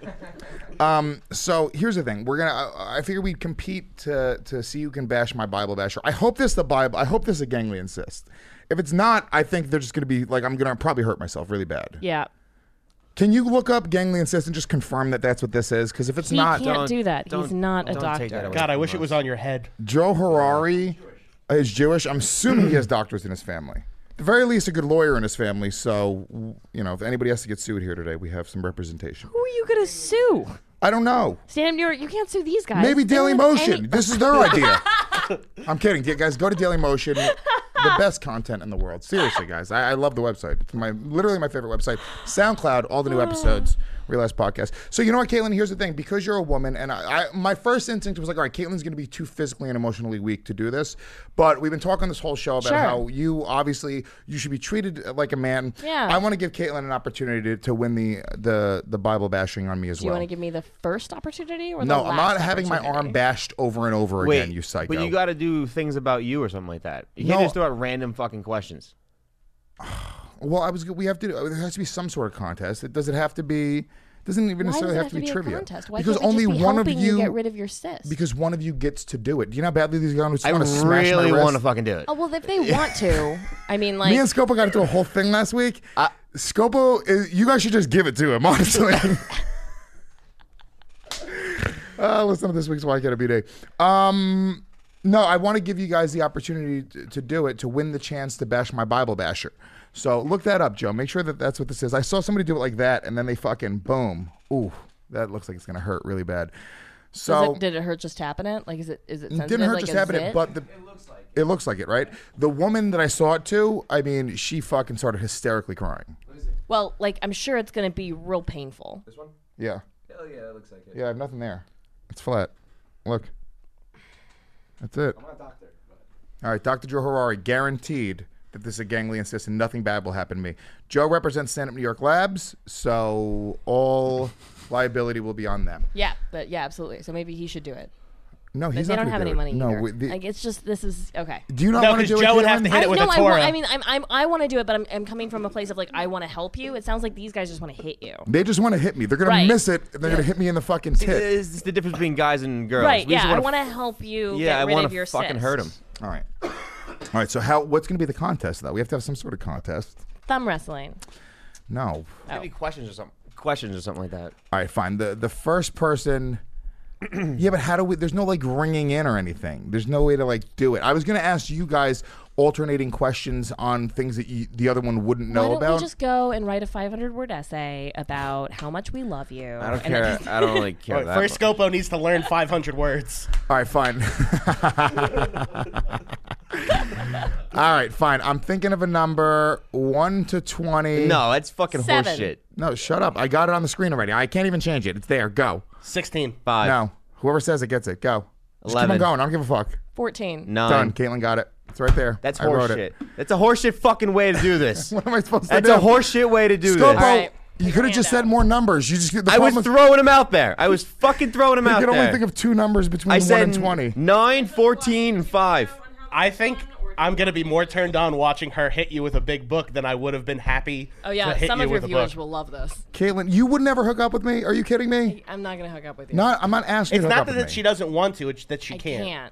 So here's the thing. We're gonna. I figure we'd compete to see who can bash my Bible basher. I hope this the Bible. I hope this is a ganglion cyst. If it's not, I think they're just gonna be like I'm gonna probably hurt myself really bad. Yeah. Can you look up ganglion cyst and just confirm that that's what this is? Because if it's He not, can't do that. He's don't- not a don't take that doctor. away. God, I wish it was on your head. Joe Harari is Jewish. I'm assuming he has doctors in his family. At the very least, a good lawyer in his family. So, you know, if anybody has to get sued here today, we have some representation. Who are you gonna sue? I don't know. Stand up, New York. You can't sue these guys. Maybe They Daily don't have Motion. any- This is their idea. I'm kidding. Guys, go to Daily Motion. The best content in the world. Seriously, guys. I love the website. It's literally my favorite website. SoundCloud, all the new episodes. Realize Podcast. So you know what, Caitlin? Here's the thing. Because you're a woman, and my first instinct was like, all right, Caitlin's going to be too physically and emotionally weak to do this. But we've been talking this whole show about Sure. how you should be treated like a man. Yeah. I want to give Caitlin an opportunity to win the Bible bashing on me as Do you well. want to give me the first opportunity or the No, I'm last not having my arm opportunity? bashed over and over Wait, again, you psycho. but you got to do things about you or something like that. You can't No. just throw out random fucking questions. Well, we have to. There has to be some sort of contest. Does it have to be? Doesn't even Why does necessarily it have to be a trivia. contest? Why Because can't we only just be one of helping you. get rid of your cyst? Because one of you gets to do it. Do you know how badly these guys I want to smash my really wrist? want to fucking do it. Oh well, if they want to, I mean, like Me and Scopo got into a whole thing last week. Scopo, you guys should just give it to him, honestly. Listen to this week's Why Can't It Be Day. No, I want to give you guys the opportunity to do it, to win the chance to bash my Bible basher. So look that up, Joe. Make sure that that's what this is. I saw somebody do it like that, and then they fucking boom. Ooh, that looks like it's going to hurt really bad. So did it hurt just tapping it? Like, is it sensitive? it didn't hurt like just a having zit? it, but it looks like it, right? The woman that I saw it to, I mean, she fucking started hysterically crying. Well, like I'm sure it's gonna be real painful. this one? Yeah. Hell yeah, it looks like it. Yeah, I have nothing there. It's flat. Look. That's it. I'm not a doctor, but All right, Dr. Joe Harari, guaranteed that this is a ganglion cyst and nothing bad will happen to me. Joe represents Stand Up New York Labs, so all liability will be on them. Yeah, but yeah, absolutely. So maybe he should do it. No, But he's they not don't gonna have do any it. money No, either. Like it's just this is okay. do you not No, want to because do it, Joe would have Caitlin? to hit it with a I Torah. mean, I want to do it, but I'm coming from a place of like I want to help you. It sounds like these guys just want to hit you. They just want to hit me. They're going Right. to miss it, and they're going to hit me in the fucking tit. It's the difference between guys and girls. Right? We just Yeah, I wanna want to help you. Yeah, I get rid want of to your fucking cyst. hurt him. All right. All right, so what's going to be the contest, though? We have to have some sort of contest. Thumb wrestling. No. Maybe questions or something like that. All right, fine. The first person. Yeah, but how do we? There's no like ringing in or anything. There's no way to like do it. I was gonna ask you guys alternating questions on things that the other one wouldn't know Why don't about. we just go and write a 500-word essay about how much we love you? I don't care. I don't really care. Wait, that first, much. Scopo needs to learn 500 words. All right, fine. All right, fine. I'm thinking of a number 1 to 20. No, that's fucking 7. horseshit. No, shut up. I got it on the screen already. I can't even change it. It's there. Go. 16. 5. No. Whoever says it gets it. Go. Just keep 11. on going. I don't give a fuck. 14. 9. Done. Caitlin got it. It's right there. That's I wrote it. horseshit. That's a horseshit fucking way to do this. What am I supposed to That's do? a horseshit way to do Scopo, this. All right. you Take could your have just hand said out. more numbers. You just. The I was problem throwing them out there. I was fucking throwing them You out can there. only think of two numbers between I 1 said and 20. 9, 14, and 5. I think I'm going to be more turned on watching her hit you with a big book than I would have been happy Oh yeah, to hit some you of your with a viewers book. will love this. Caitlin, you would never hook up with me? Are you kidding me? I'm not gonna hook up with you. I'm not asking It's you to hook not up with that me. she doesn't want to, it's that she I can't. can't.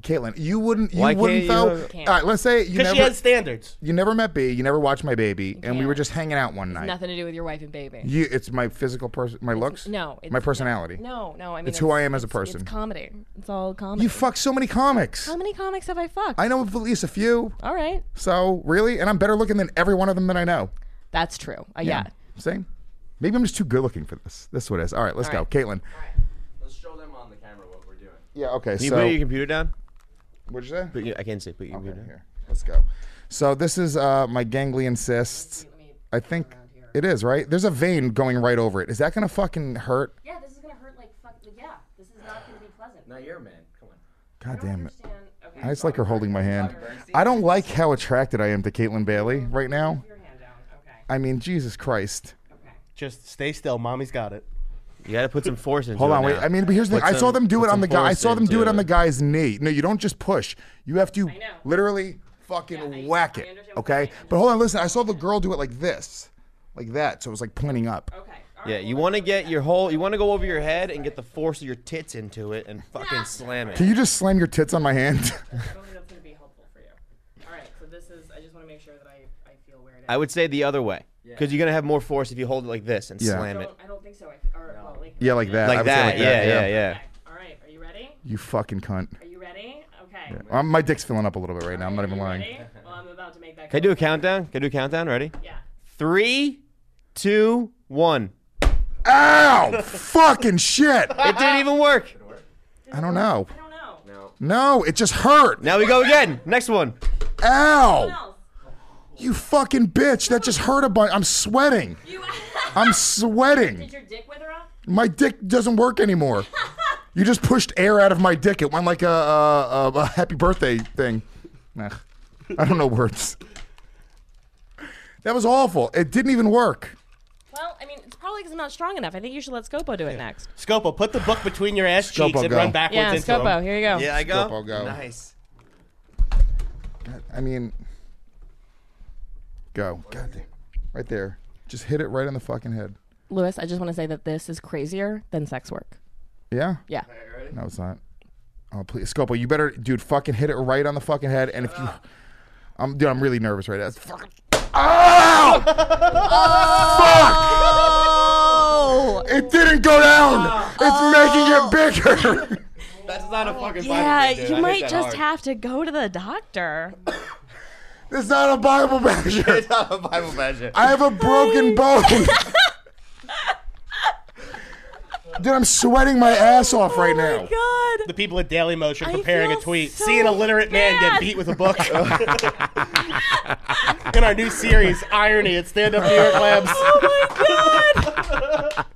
Caitlin, you wouldn't Why wouldn't can't though. you- Can't. All right, let's say you Because she never has standards. you never met B, you never watched my baby, and we can't. were just hanging out one night. Nothing to do with your wife and baby. It's my physical person, my looks. No, my personality. No, I mean It's who I am as a it's person. comedy. It's all comedy. You fuck so many comics. How many comics have I fucked? I know of at least a few. All right, So really, and I'm better looking than every one of them that I know. that's true. Yeah. Same. Maybe I'm just too good looking for this. This is what it is. All right, let's go, All right. Caitlin. Let's show them on the camera what we're doing. Yeah. Okay. Can you So put your computer down? what'd you say? I can't see. Put your computer down. Here, let's go. So this is my ganglion cysts. I think it is right. There's a vein going right over it. Is that gonna fucking hurt? Yeah, this is gonna hurt like fuck. Yeah, this is not gonna be pleasant. Now you're a man. Come on. God damn it. Okay. I just like her holding my hand. I don't like how attracted I am to Caitlin Bailey right now. Your hand down. Okay. I mean, Jesus Christ. Okay. Just stay still. Mommy's got it. You got to put some force into Hold it on, wait. now. I mean, but here's the thing. Put I saw some- them do put it on some the guy. I force saw them do it into on the guy's knee. No, you don't just push. You have to know. literally fucking whack it. understand what Okay? you're saying. But hold on, listen. I saw the girl do it like this, like that. So it was like pointing up. Okay. Yeah, you want to get your whole, you want to go over your head and get the force of your tits into it and fucking slam it. Can you just slam your tits on my hand? I don't think that's gonna be helpful for you. All right. So this is. I just want to make sure that I feel where it is. I would say the other way, because you're gonna have more force if you hold it like this and Yeah. slam it. I don't think so. Well, like, Yeah, like that. I Like would say that, yeah. Okay. All right. Are you ready? You fucking cunt. Are you ready? Okay. My dick's filling up a little bit right now. I'm not even lying. Ready? Well, I'm about to make that. Can I do a countdown? Can I do a countdown? Ready? Yeah. 3, 2, 1. Ow! Fucking shit! It didn't even work. I don't know. I don't know. No, it just hurt. Now we go again. Next one. Ow! Else. You fucking bitch. That just hurt a bunch. I'm sweating. You. I'm sweating. Did your dick wither up? My dick doesn't work anymore. You just pushed air out of my dick. It went like a happy birthday thing. Ugh. I don't know words. That was awful. It didn't even work. Well, I mean, it's probably because I'm not strong enough. I think you should let Scopo do it next. Scopo, put the book between your ass Scopo, cheeks and go. run backwards Yeah, into Scopo. him. Here you go. Yeah, I go. Scopo, go. Nice. I mean, go. God damn. Right there. Just hit it right on the fucking head. Lewis, I just want to say that this is crazier than sex work. Yeah? Yeah. No, it's not. Oh, please. Scopo, you better, dude, fucking hit it right on the fucking head. And if you... I'm really nervous right now. It's fucking... Ow! Oh! Fuck! It didn't go down! It's making it bigger! That's not a fucking Yeah, you might just have to go to the doctor. It's not a Bible measure. It's not a Bible measure. I have a broken bone. Dude, I'm sweating my ass off right now. God. The people at Daily Motion I preparing a feel tweet. so See an illiterate man bad. get beat with a book. In our new series, Irony at Stand Up New York Labs. Oh my God.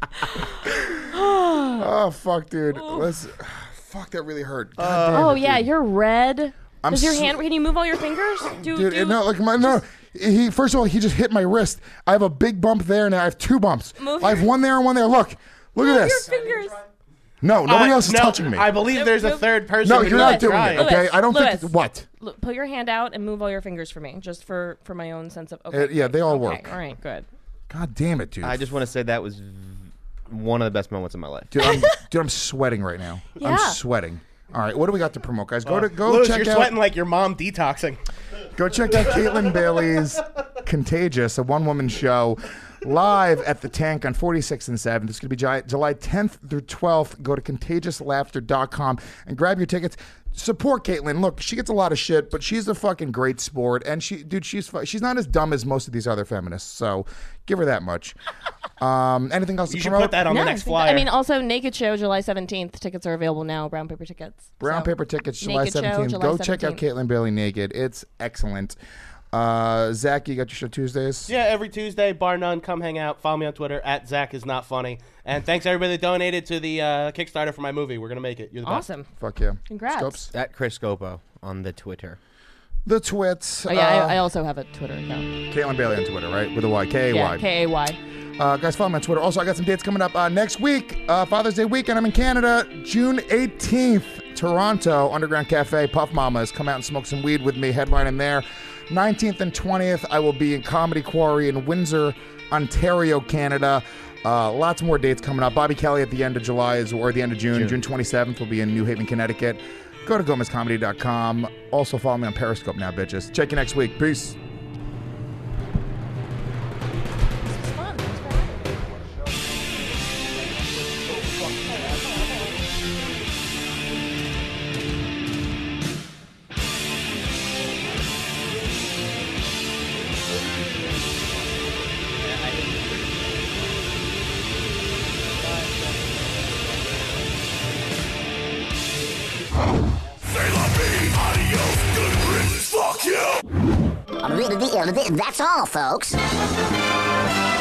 Oh, fuck, dude. Fuck, that really hurt. God damn Oh it, yeah, dude. you're red. I'm Does your so- hand? Can you move all your fingers? Dude, no, like no. He first of all, he just hit my wrist. I have a big bump there, and I have two bumps. Move I have one there and one there. Look at this. Your fingers. No, nobody else is no, touching me. I believe there's a third person. No, who's you're not doing trying. it. Okay, Lewis, I don't Lewis. think what. Look, put your hand out and move all your fingers for me, just for my own sense of. Okay. Yeah, they all okay, work. All right, good. God damn it, dude. I just want to say that was one of the best moments of my life. Dude, I'm sweating right now. I'm Yeah. sweating. All right, what do we got to promote, guys? Go Lewis, check you're out. sweating like your mom detoxing. Go check out Caitlin Bailey's Contagious, a one-woman show, live at the Tank on 46th and 7th. It's going to be July 10th through 12th. Go to contagiousLaughter.com and grab your tickets. Support Caitlin. Look, she gets a lot of shit, but she's a fucking great sport, and she's not as dumb as most of these other feminists. So give her that much. Anything else? You to should promote? put that on the No, next I think- flyer. I mean, also Naked Show, July 17th. Tickets are available now. Brown paper tickets. Brown So, paper tickets, July Naked Show, 17th. July Go check out 17th. Caitlin Bailey Naked. It's excellent. Zach, you got your show Tuesdays? Yeah, every Tuesday, bar none. Come hang out. Follow me on Twitter at Zach is not funny. And thanks everybody that donated to the Kickstarter for my movie. We're gonna make it. You're the best. Awesome. Fuck yeah. Congrats. Scopes? At Chris Scopo on the Twitter. The Twits. Oh yeah, I also have a Twitter account. Caitlin Bailey on Twitter, right? With a Y. K-A-Y. Yeah, K-A-Y. Guys, follow me on Twitter. Also, I got some dates coming up next week. Father's Day weekend. I'm in Canada. June 18th, Toronto, Underground Cafe. Puff Mamas. Come out and smoke some weed with me. Headlining there. 19th and 20th, I will be in Comedy Quarry in Windsor, Ontario, Canada. Lots more dates coming up. Bobby Kelly at the end of July or the end of June. June 27th will be in New Haven, Connecticut. go to GomezComedy.com. Also follow me on Periscope now, bitches. Check you next week. Peace. That's all, folks.